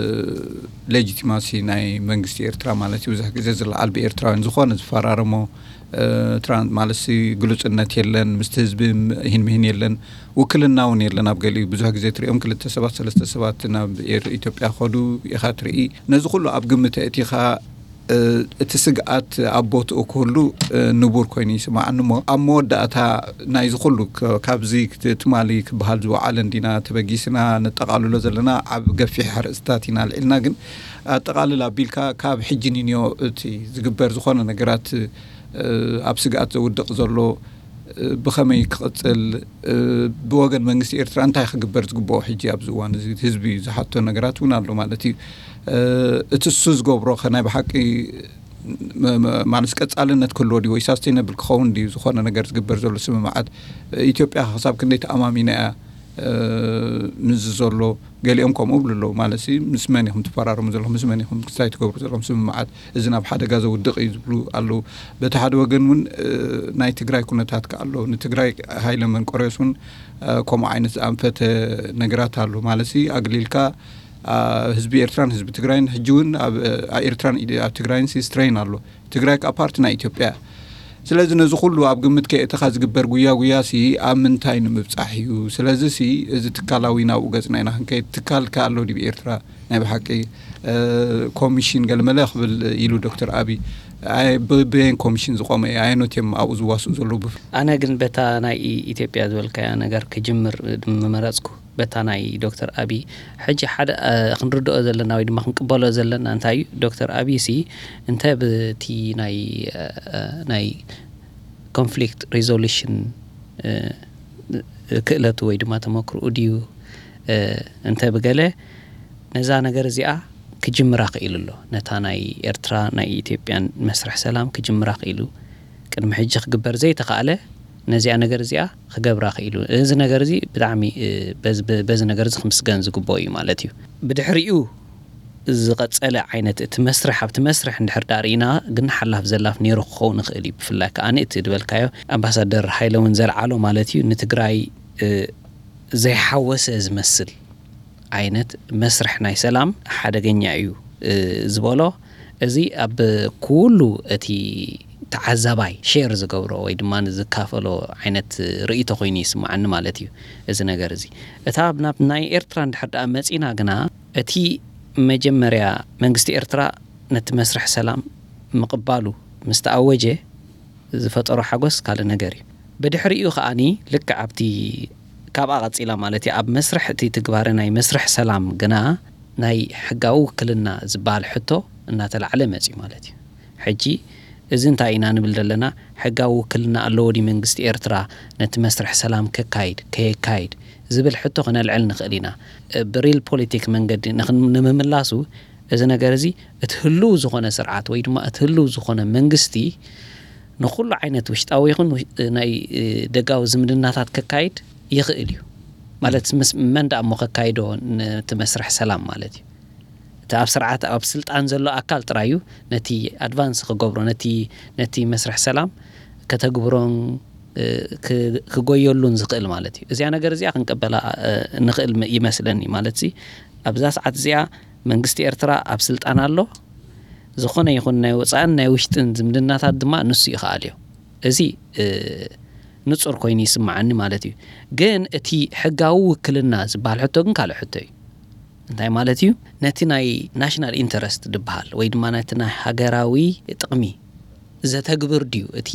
ሌጂቲማሲ ናይ መንግስቲ ኤርትራ ማለት እዩ ብዙሕ ግዜ ዝለዓል ብኤርትራውያን ዝኾነ ዝፈራረሞ ትራንስ ማለት ግሉጽነት የለን ምስቲ ህዝቢ ይህን የለን ውክልና እውን የለን ኣብ ገሊ ብዙሕ ግዜ ትሪኦም ክልተ ሰባት ሰለስተ ሰባት ናብ ኢትዮጵያ ኸዱ ኢኻ ትርኢ ነዚ ኩሉ ኣብ ግምት እቲኻ እቲ ስግኣት ኣብ ቦትኡ ኩሉ ንቡር ኮይኑ ይስማዓኒ እሞ ኣብ መወዳእታ ናይ ዝኩሉ ካብዚ ትማሊ ክበሃል ዝወዓለ እንዲና ተበጊስና ነጠቃልሎ ዘለና ኣብ ገፊሕ ሓርእስታት ኢና ልዕልና ግን ኣጠቃልላ ኣቢልካ ካብ ሕጂ ንኒዮ እቲ ዝግበር ዝኾነ ነገራት ኣብ ስግኣት ዘውድቕ ዘሎ ብኸመይ ክቕፅል ብወገን መንግስቲ ኤርትራ እንታይ ክግበር ዝግብኦ ሕጂ ኣብዚ እዋን እዚ ህዝቢ ዝሓቶ ነገራት እውን ኣሎ ማለት እዩ እቲ እሱ ዝገብሮ ከናይ ብሓቂ ማለት ቀጻልነት ክህልዎ ድዩ ወይ ሳስቴይነብል ክኸውን ድዩ ዝኾነ ነገር ዝግበር ዘሎ ስምምዓት ኢትዮጵያ ክሳብ ክንደይ ተኣማሚና እያ ምስ ዘሎ ገሊኦም ከምኡ ብልሎ ማለት ምስ መን ኢኹም ትፈራረሙ ዘለኹም ምስ መን ኢኹም ክሳይ ትገብሩ ዘለኹም ስምምዓት እዚ ናብ ሓደጋ ዘውድቕ እዩ ዝብሉ ኣለዉ በቲ ሓደ ወገን እውን ናይ ትግራይ ኩነታት ከኣሎ ንትግራይ ሃይለ መንቆሬስ እውን ከምኡ ዓይነት ዝኣንፈተ ነገራት ኣሎ ማለት ኣግሊልካ ህዝቢ ኤርትራን ህዝቢ ትግራይን ሕጂ እውን ኣብ ኤርትራን ኣብ ትግራይን ስትሬን ኣሎ ትግራይ ካብ ፓርቲ ናይ ኢትዮጵያ ስለዚ ነዚ ኩሉ ኣብ ግምት ከእትኻ ዝግበር ጉያ ሲ ኣብ ምንታይ ንምብጻሕ እዩ ስለዚ ሲ እዚ ትካላዊ ናብኡ ገጽና ኢና ክንከይድ ትካል ካሎ ዲብ ኤርትራ ናይ ብሓቂ ኮሚሽን ገልመለ ክብል ኢሉ ዶክተር አብይ ብቤን ኮሚሽን ዝቆመ ኣይኖትም ኣብኡ ዝዋስኡ ዘሎ ኣነ ግን በታ ናይ ኢትዮጵያ ዝበልካያ ነገር ክጅምር መመረጽኩ በታ ናይ ዶክተር አብይ ሕጂ ሓደ ክንርድኦ ዘለና ወይ ድማ ክንቅበሎ ዘለና እንታይ ዶክተር አብይ ሲ እንታይ በቲ ናይ ኮንፍሊክት ሪዞሉሽን ክእለቱ ወይ ድማ ተመክሩ ድዩ እንታይ በገለ ነዛ ነገር እዚኣ ክጅምራ ኽኢሉሎ ነታ ናይ ኤርትራ ናይ ኢትዮጵያን መስርሕ ሰላም ክጅምራ ኽኢሉ ቅድሚ ሕጂ ክግበር ዘይተኻለ ነዚያ ነገር እዚኣ ክገብራ ኽኢሉ እዚ ነገር እዚ ብጣዕሚ በዚ ነገር እዚ ክምስገን ዝግበኦ እዩ ማለት እዩ ብድሕሪኡ ዝቐጸለ ዓይነት እቲ መስርሕ ኣብቲ መስርሕ እንድሕር ዳርኢና ግን ሓላፍ ዘላፍ ነይሩ ክኸውን ይኽእል እዩ ብፍላይ ከኣነ እቲ ድበልካዮ ኣምባሳደር ሃይለ እውን ዘልዓሎ ማለት እዩ ንትግራይ ዘይሓወሰ ዝመስል ዓይነት መስርሕ ናይ ሰላም ሓደገኛ እዩ ዝበሎ እዚ ኣብ ኩሉ እቲ ተዓዛባይ ሼር ዝገብሮ ወይ ድማ ዝካፈሎ ዓይነት ርእይቶ ኮይኑ ይስማዓኒ ማለት እዩ እዚ ነገር እዚ እታ ናብ ናይ ኤርትራ እንድሕር መጺና ግና እቲ መጀመርያ መንግስቲ ኤርትራ ነቲ መስርሕ ሰላም ምቕባሉ ምስተኣወጀ ዝፈጠሮ ሓጎስ ካልእ ነገር እዩ ብድሕሪኡ ከኣኒ ልክ ኣብቲ ካብኣ ቀጺላ ማለት ኣብ መስርሕ እቲ ትግባር ናይ መስርሕ ሰላም ግና ናይ ሕጋዊ ውክልና ዝበሃል ሕቶ እናተላዕለ መጺ ማለት እዩ ሕጂ እዚ እንታይ ኢና ንብል ዘለና ሕጋዊ ውክልና ኣለዎ ዲ መንግስቲ ኤርትራ ነቲ መስርሕ ሰላም ከካይድ ዝብል ሕቶ ክነልዕል ንኽእል ኢና ብሪል ፖለቲክ መንገዲ ንምምላሱ እዚ ነገር እዚ እትህሉ ዝኾነ ስርዓት ወይ ድማ እትህሉ ዝኾነ መንግስቲ ንኹሉ ዓይነት ውሽጣዊ ይኹን ናይ ደጋዊ ዝምድናታት ከካይድ ይኽእል እዩ ማለት መንዳ እሞ ከካይዶ ነቲ ሰላም ማለት እዩ እቲ ኣብ ስርዓት ኣብ ስልጣን ዘሎ ኣካል ጥራዩ ነቲ ኣድቫንስ ክገብሮ ነቲ መስርሕ ሰላም ከተግብሮን ክጎየሉን ዝኽእል ማለት እዩ እዚያ ነገር እዚኣ ክንቀበላ ንኽእል ይመስለኒ ማለት ሲ ኣብዛ ሰዓት እዚኣ መንግስቲ ኤርትራ ኣብ ስልጣን ኣሎ ዝኾነ ይኹን ናይ ወፃእን ናይ ውሽጥን ዝምድናታት ድማ ንሱ ይኽእል እዩ እዚ ንጹር ኮይኑ ይስማዓኒ ማለት እዩ ግን እቲ ሕጋዊ ውክልና ዝበሃል ሕቶ ግን ካልእ ሕቶ እዩ እንታይ ማለት እዩ ነቲ ናይ ናሽናል ኢንተረስት ድበሃል ወይ ድማ ነቲ ናይ ሃገራዊ ጥቕሚ ዘተግብር ድዩ እቲ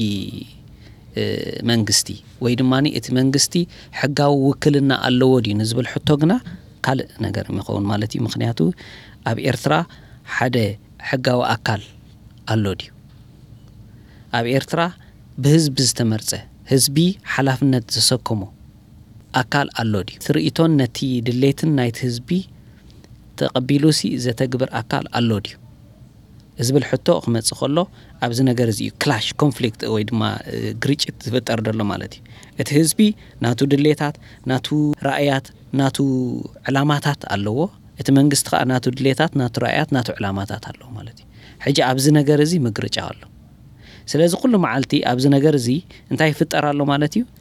መንግስቲ ወይ ድማ እቲ መንግስቲ ሕጋዊ ውክልና ኣለዎ ድዩ ንዝብል ሕቶ ግና ካልእ ነገር ይኸውን ማለት እዩ ምክንያቱ ኣብ ኤርትራ ሓደ ሕጋዊ ኣካል ኣሎ ድዩ ኣብ ኤርትራ ብህዝቢ ዝተመርጸ ህዝቢ ሓላፍነት ዘሰከሞ ኣካል ኣሎ ድዩ ትርኢቶን ነቲ ድሌትን ናይቲ ህዝቢ ተቐቢሉሲ ዘተግብር ኣካል ኣሎ ድዩ ዝብል ሕቶ ክመጽእ ከሎ ኣብዚ ነገር እዚ ክላሽ ኮንፍሊክት ወይ ድማ ግጭት ዝፈጠር ደሎ ማለት እዩ እቲ ህዝቢ ናቱ ድሌታት ናቱ ራእያት ናቱ ዕላማታት ኣለዎ እቲ መንግስቲ ከዓ ናቱ ድሌታት ናቱ ራእያት ናቱ ዕላማታት ኣለዎ ማለት እዩ ሕጂ ኣብዚ ነገር እዚ ምግርጫ ኣሎ ስለዚ ኩሉ መዓልቲ ኣብዚ ነገር እዚ እንታይ ይፍጠር ኣሎ ማለት እዩ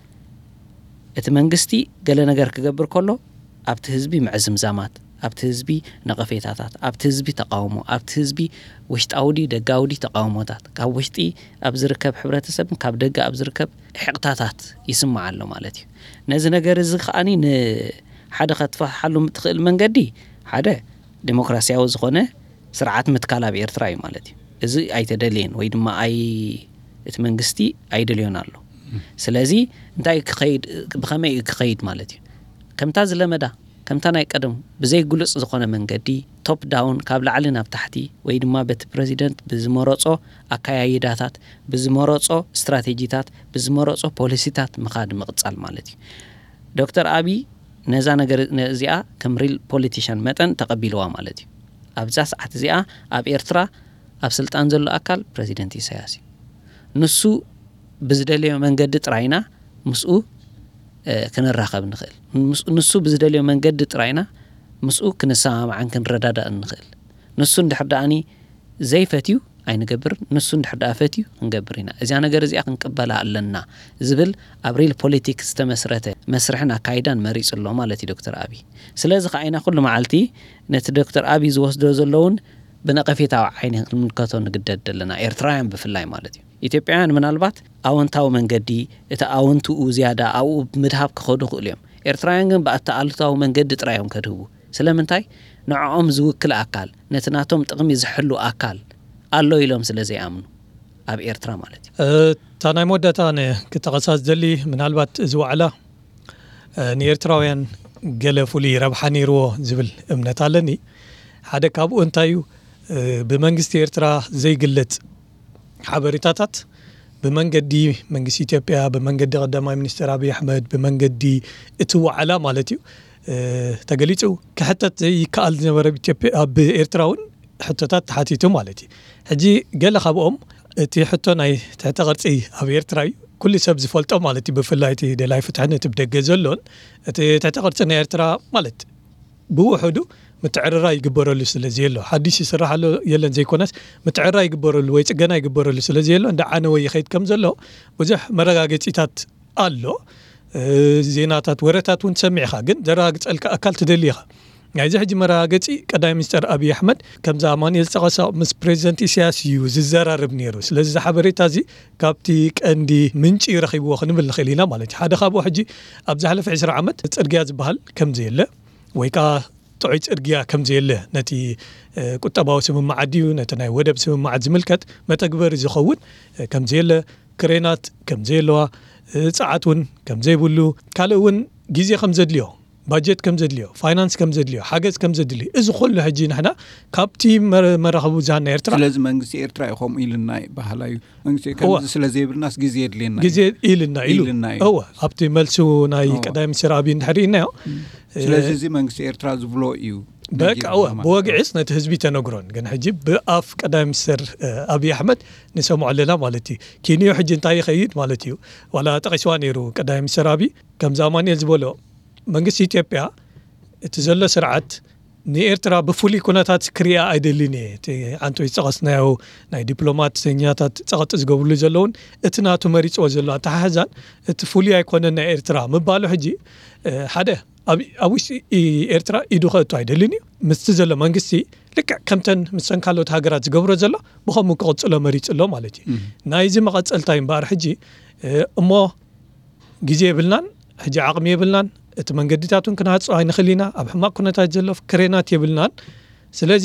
እቲ መንግስቲ ገለ ነገር ክገብር ከሎ ኣብቲ ህዝቢ ምዕዝምዛማት ኣብቲ ህዝቢ ነቐፌታታት ኣብቲ ህዝቢ ተቃውሞ ኣብቲ ህዝቢ ውሽጣውዲ ደጋውዲ ተቃውሞታት ካብ ውሽጢ ኣብ ዝርከብ ሕብረተሰብ ካብ ደጋ ኣብ ዝርከብ ሕቅታታት ይስማዕ ኣሎ ማለት እዩ ነዚ ነገር እዚ ከኣኒ ንሓደ ከተፋሓሉ ምትኽእል መንገዲ ሓደ ዲሞክራሲያዊ ዝኾነ ስርዓት ምትካል ኣብ ኤርትራ እዩ ማለት እዩ እዚ ኣይተደልየን ወይ ድማ እቲ መንግስቲ ኣይደልዮን ኣሎ ስለዚ እንታይ ክኸይድ ብኸመይ ክኸይድ ማለት እዩ ከምታ ዝለመዳ ከምታ ናይ ቀደም ብዘይ ግሉጽ ዝኾነ መንገዲ ቶፕ ዳውን ካብ ላዕሊ ናብ ታሕቲ ወይ ድማ በቲ ፕሬዚደንት ብዝመረጾ ኣካያይዳታት ብዝመረጾ ስትራቴጂታት ብዝመረጾ ፖሊሲታት ምኻድ ምቕጻል ማለት እዩ ዶክተር አብይ ነዛ ነገር እዚኣ ከም ሪል ፖለቲሽን መጠን ተቐቢልዋ ማለት እዩ ኣብዛ ሰዓት እዚኣ ኣብ ኤርትራ ኣብ ስልጣን ዘሎ ኣካል ፕሬዚደንት ኢሳያስ እዩ ንሱ ብዝደልዮ መንገዲ ጥራይና ምስኡ ክንራኸብ ንኽእል ንሱ ብዝደልዮ መንገዲ ጥራይና ምስኡ ክንሰማማዕን ክንረዳዳእ ንኽእል ንሱ እንድሕር ደኣኒ ዘይፈትዩ ኣይንገብር ንሱ እንድሕር ደኣ ፈትዩ ክንገብር ኢና እዚኣ ነገር እዚኣ ክንቅበላ ኣለና ዝብል ኣብ ሪል ፖለቲክስ ዝተመስረተ መስርሕን ኣካይዳን መሪጽ ኣሎ ማለት እዩ ዶክተር አብይ ስለዚ ከዓይና ኩሉ መዓልቲ ነቲ ዶክተር አብይ ዝወስዶ ዘለውን ብነቐፌታዊ ዓይኒ ክንምልከቶ ንግደድ ዘለና ኤርትራውያን ብፍላይ ማለት እዩ ኢትዮጵያውያን ምናልባት ኣወንታዊ መንገዲ እቲ ኣወንትኡ ዝያዳ ኣብኡ ምድሃብ ክኸዱ ክእሉ እዮም ኤርትራውያን ግን ብኣታ ኣሉታዊ መንገዲ ጥራዮም ከድህቡ ስለምንታይ ንዕኦም ዝውክል ኣካል ነቲ ናቶም ጥቕሚ ዝሕሉ ኣካል ኣሎ ኢሎም ስለ ዘይኣምኑ ኣብ ኤርትራ ማለት እዩ እታ ናይ መወዳእታ ክትቐሳስ ዘሊ ምናልባት እዚ ዋዕላ ንኤርትራውያን ገለ ፍሉይ ረብሓ ነይርዎ ዝብል እምነት ኣለኒ ሓደ ካብኡ እንታይ እዩ ብመንግስቲ ኤርትራ ዘይግለጽ ሓበሬታታት ብመንገዲ መንግስቲ ኢትዮጵያ ብመንገዲ ቀዳማይ ሚኒስትር አብይ አሕመድ ብመንገዲ እቲ ዋዕላ ማለት እዩ ተገሊጹ ክሕተት ዘይከኣል ዝነበረ ኢትዮጵያ ኣብ ኤርትራውን ሕቶታት ተሓቲቱ ማለት እዩ ሕጂ ገለ ካብኦም እቲ ሕቶ ናይ ትሕተ ቅርጺ ኣብ ኤርትራ እዩ ኩሉ ሰብ ዝፈልጦ ማለት እዩ ብፍላይ እቲ ደላይ ፍትሕነት ብደገ ዘሎን እቲ ትሕተ ቅርጺ ናይ ኤርትራ ማለት ብውሕዱ ምትዕርራ ይግበረሉ ስለዚ የሎ ሓዲስ ይስራሓሉ የለን ዘይኮነስ ምትዕርራ ይግበረሉ ወይ ጽገና ይግበረሉ ስለዚ የሎ እንደ ዓነ ወይ ይኸይድ ከም ዘሎ ብዙሕ መረጋገፂታት ኣሎ ዜናታት ወረታት ውን ሰሚዕኻ ግን ዘረጋግጸልካ ኣካል ትደሊኻ ናይዚ ሕጂ መረጋገፂ ቀዳማይ ሚኒስትር አብይ አሕመድ ከምዛ አማኑኤል ፀቐሳ ምስ ፕሬዚደንት ኢሳያስ እዩ ዝዘራረብ ነይሩ ስለዚ ሓበሬታ እዚ ካብቲ ቀንዲ ምንጪ ረኺብዎ ክንብል ንኽእል ኢና ማለት ሓደ ካብኡ ሕጂ ኣብ ዝሓለፈ 20 ዓመት ጽርግያ ዝበሃል ከም ዘየለ ወይ ከዓ ጥዑይ ጽርግያ ከም ዘየለ ነቲ ቁጠባዊ ስምምዕ ድዩ ነቲ ናይ ወደብ ስምምዕ ዝምልከት መተግበሪ ዝኸውን ከም ዘየለ ክሬናት ከም ዘየለዋ ጸዓት ውን ከም ዘይብሉ ካልእ ውን ግዜ ከም ዘድልዮ ባጀት ከም ዘድልዮ ፋይናንስ ከም ዘድልዮ ሓገዝ ከም ዘድልዮ እዚ ኩሉ ሕጂ ንሕና ካብቲ መራኸቡ ዛና ኤርትራ ስለዚ መንግስቲ ኤርትራ ይኸም ኢልና ባህላዊ መንግስቲ ከምዚ ስለዘይብልናስ ግዜ የድልየና ግዜ ኢልና ኢሉ እወ ኣብቲ መልሱ ናይ ቀዳማይ ሚኒስትር አብይ እንድሕሪናዮ ስለዚ እዚ መንግስቲ ኤርትራ ዝብሎ እዩ በቃ በወግዕስ ነቲ ህዝቢ ተነግሮን ግን ሕጂ ብኣፍ ቀዳማይ ሚኒስትር አብይ አሕመድ ንሰምዖ ኣለና ማለት እዩ ኬንዮ ሕጂ እንታይ ይኸይድ ማለት እዩ ዋላ ጠቂስዋ ነይሩ ቀዳማይ ሚኒስትር አብይ ከምዛ አማኑኤል ዝበሎ መንግስቲ ኢትዮጵያ እቲ ዘሎ ስርዓት ንኤርትራ ብፍሉይ ኩነታት ክሪያ ኣይደልን እቲ አንቶ ይጸቐስናዮ ናይ ዲፕሎማትኛታት ጸቐጥ ዝገብርሉ ዘለውን እቲ ናቱ መሪጽዎ ዘሎ ኣተሓሕዛን እቲ ፍሉይ ኣይኮነን ናይ ኤርትራ ምባሉ ሕጂ ሓደ ኣብ ውሽጢ ኤርትራ ኢዱ ከእቱ ኣይደልን እዩ ምስቲ ዘሎ መንግስቲ ልክዕ ከምተን ምሰን ካልኦት ሃገራት ዝገብሮ ዘሎ ብኸምኡ ክቕጽሎ መሪጽ ኣሎ ማለት እዩ ናይዚ መቐጸልታ እምበር ሕጂ እሞ ግዜ የብልናን ሕጂ ዓቕሚ የብልናን እቲ መንገዲታቱን ክንሃጽኦ ኣይንኽእሊና ኣብ ሕማቅ ኩነታት ዘሎ ክሬናት የብልናን ስለዚ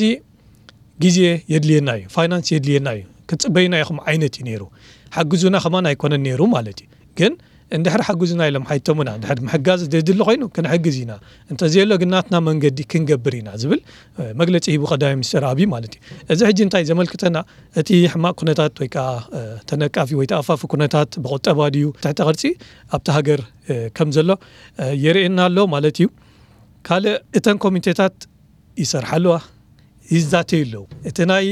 ግዜ የድልየና እዩ ፋይናንስ የድልየና እዩ ክጽበይና ይኹም ዓይነት እዩ ነይሩ ሓግዙና ኸማን ኣይኮነን ነይሩ ማለት እዩ ግን እንድሕር ሓግዙና ኢሎም ሓይቶሙና እንድሕር ምሕጋዝ ደድሊ ኮይኑ ክንሕግዝ ኢና እንተዘየሎ ግናትና መንገዲ ክንገብር ኢና ዝብል መግለጺ ሂቡ ቀዳማይ ሚኒስትር አብይ ማለት እዩ እዚ ሕጂ እንታይ ዘመልክተና እቲ ሕማቅ ኩነታት ወይ ከዓ ተነቃፊ ወይ ተኣፋፊ ኩነታት ብቁጠባ ድዩ ትሕተ ቅርጺ ኣብቲ ሃገር ከም ዘሎ የርእየና ኣሎ ማለት እዩ ካልእ እተን ኮሚቴታት ይሰርሓለዋ ይዛተዩ ኣለዉ እቲ ናይ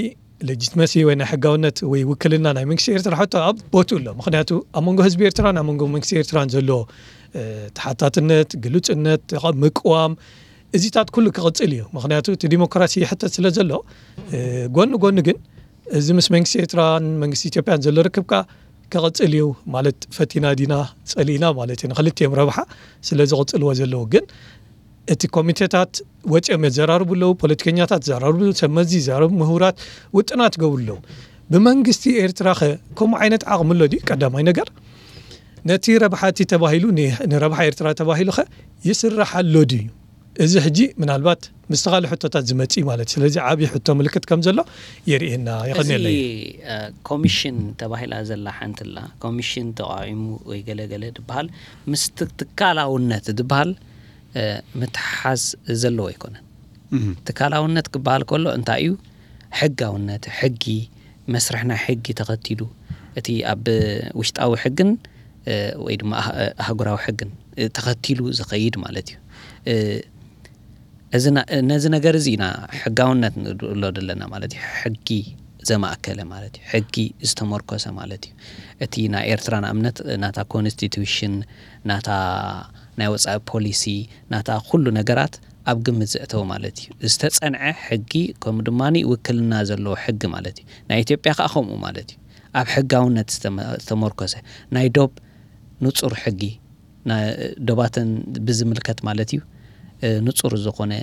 ለጂትመሲ ወይ ሕጋውነት ወይ ውክልና ናይ መንግስቲ ኤርትራ ሕቶ ኣብ ቦትኡ ኣሎ ምክንያቱ ኣብ መንጎ ህዝቢ ኤርትራን ኣብ መንጎ መንግስቲ ኤርትራን ዘሎ ተሓታትነት ግሉጽነት ምቅዋም እዚታት ኩሉ ክቕጽል እዩ ምክንያቱ እቲ ዲሞክራሲ ሕተት ስለ ዘሎ ጎኑ ግን እዚ ምስ መንግስቲ ኤርትራን መንግስቲ ኢትዮጵያን ዘሎ ርክብካ ክቕጽል እዩ ማለት ፈቲና ዲና ጸሊና ማለት እዩ ንኽልቲኦም ረብሓ ስለ ዝቕጽልዎ ዘለዎ ግን እቲ ኮሚቴታት ወጪኦም ዘራርቡለው ፖለቲከኛታት ዘራርቡ ሰመዚ ዘራርቡ ምሁራት ውጥናት ገብሩለው ብመንግስቲ ኤርትራ ከምኡ ዓይነት ዓቕሚ ኣሎ ዲ ቀዳማይ ነገር ነቲ ረብሓቲ ተባሂሉ ንረብሓ ኤርትራ ተባሂሉ ይስራሓሎ ድዩ እዚ ሕጂ ምናልባት ምስተኻሊ ሕቶታት ዝመጪ ማለት ስለዚ ዓቢ ሕቶ ምልክት ከም ዘሎ የርእየና ይኸነለይ ኮሚሽን ተባሂላ ዘላ ሓንትላ ኮሚሽን ተቋዒሙ ወይ ገለገለ ድበሃል ምስ ትካላውነት ድበሃል ምትሓዝ ዘለዎ ይኮነን ትካላውነት ክበሃል ከሎ እንታይ እዩ ሕጋውነት ሕጊ መስርሕና ሕጊ ተኸቲሉ እቲ ኣብ ውሽጣዊ ሕግን ወይ ድማ ኣህጉራዊ ሕግን ተኸቲሉ ዝኸይድ ማለት እዩ ነዚ ነገር እዚና ሕጋውነት ንብሎ ዘለና ማለት እዩ ሕጊ ዘማእከለ ማለት እዩ ሕጊ ዝተመርኮሰ ማለት እዩ እቲ ናይ ኤርትራ ንእምነት ናታ ኮንስቲቱሽን ናታ ናይ ወፃኢ ፖሊሲ ናታ ኩሉ ነገራት ኣብ ግምት ዘእተው ማለት እዩ ዝተጸንዐ ሕጊ ከም ድማኒ ውክልና ዘለዎ ሕጊ ማለት እዩ ናይ ኢትዮጵያ ከምኡ ማለት እዩ ኣብ ሕጋውነት ዝተመርኮሰ ናይ ዶብ ንጹር ሕጊ ናይ ዶባትን ብዝምልከት ማለት እዩ ንጹር ዝኾነ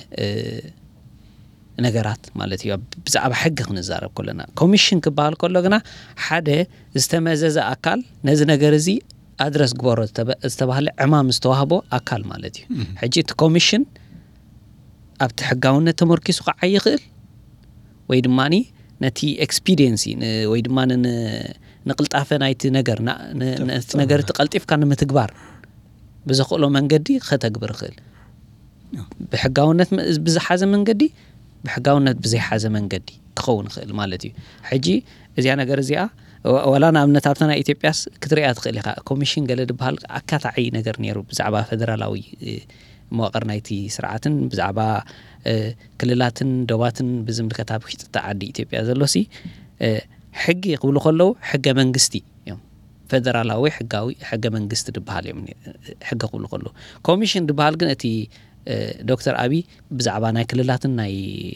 ነገራት ማለት እዩ ብዛዕባ ሕጊ ክንዛረብ ከለና ኮሚሽን ክበሃል ከሎ ግና ሓደ ዝተመዘዘ ኣካል ነዚ ነገር እዚ ኣድረስ ግበሮ ዝተባሃለ ዕማም ዝተዋህቦ ኣካል ማለት እዩ ሕጂ እቲ ኮሚሽን ኣብቲ ሕጋውነት ተመርኪሱ ክዓይ ይኽእል ወይ ድማኒ ነቲ ኤክስፒሪየንሲ ወይ ድማ ንቅልጣፈ ናይቲ ነገር ነቲ ነገር ተቀልጢፍካ ንምትግባር ብዝኽእሎ መንገዲ ከተግብር ይኽእል ብሕጋውነት ብዝሓዘ መንገዲ ብሕጋውነት ብዘይሓዘ መንገዲ ክኸውን ይኽእል ማለት እዩ ሕጂ እዚያ ነገር እዚኣ ወላ ንኣብነት ኣብታ ናይ ኢትዮጵያስ ክትሪኣ ትኽእል ኢኻ ኮሚሽን ገለ ድበሃል ኣካታዓይ ነገር ነይሩ ብዛዕባ ፌደራላዊ መዋቕር ናይቲ ስርዓትን ብዛዕባ ክልላትን ዶባትን ብዝምልከት ኣብ ውሽጢ ዓዲ ኢትዮጵያ ዘሎሲ ሕጊ ክብሉ ከለው ሕገ መንግስቲ እዮም ፌደራላዊ ሕጋዊ ሕገ መንግስቲ ድበሃል እዮም ሕጊ ክብሉ ከለው ኮሚሽን ድበሃል ግን እቲ ዶክተር አቢ ብዛዕባ ናይ ክልላትን ናይ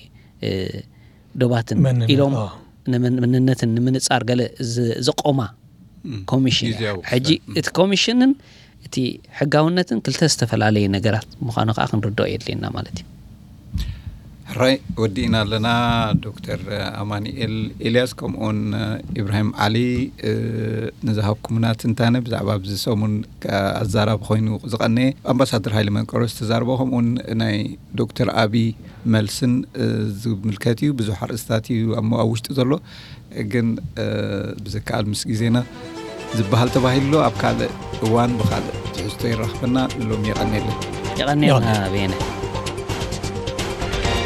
ዶባትን ኢሎም መንነትን ንምንጻር ገለ ዘቆማ ኮሚሽን ሕጂ እቲ ኮሚሽንን እቲ ሕጋውነትን ክልተ ዝተፈላለዩ ነገራት ምዃኑ ከዓ ክንርድኦ የድልየና ማለት እዩ ራይ ወዲና ለና ዶክተር አማኒኤል ኤልያስ ከምኡን ኢብራሂም አሊ ንዝሃብኩምና ትንታነ ብዛዕባ ኣብዚ ሰሙን ኣዛራብ ኮይኑ ዝቐነ ኣምባሳደር ሃይለ መንቀሮስ ተዛርቦ ከምኡን ናይ ዶክተር አቢ መልስን ዝምልከት እዩ ብዙሕ ኣርእስታት እዩ ኣብ ውሽጢ ዘሎ ግን ብዝከኣል ምስ ግዜና ዝበሃል ተባሂሉ ኣብ ካልእ እዋን ብካልእ ትሕዝቶ ይራኽበና ሎም ይቐኒልና ቤነ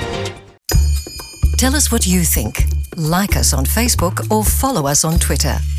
Tell us what you think. Like us on Facebook or follow us on Twitter.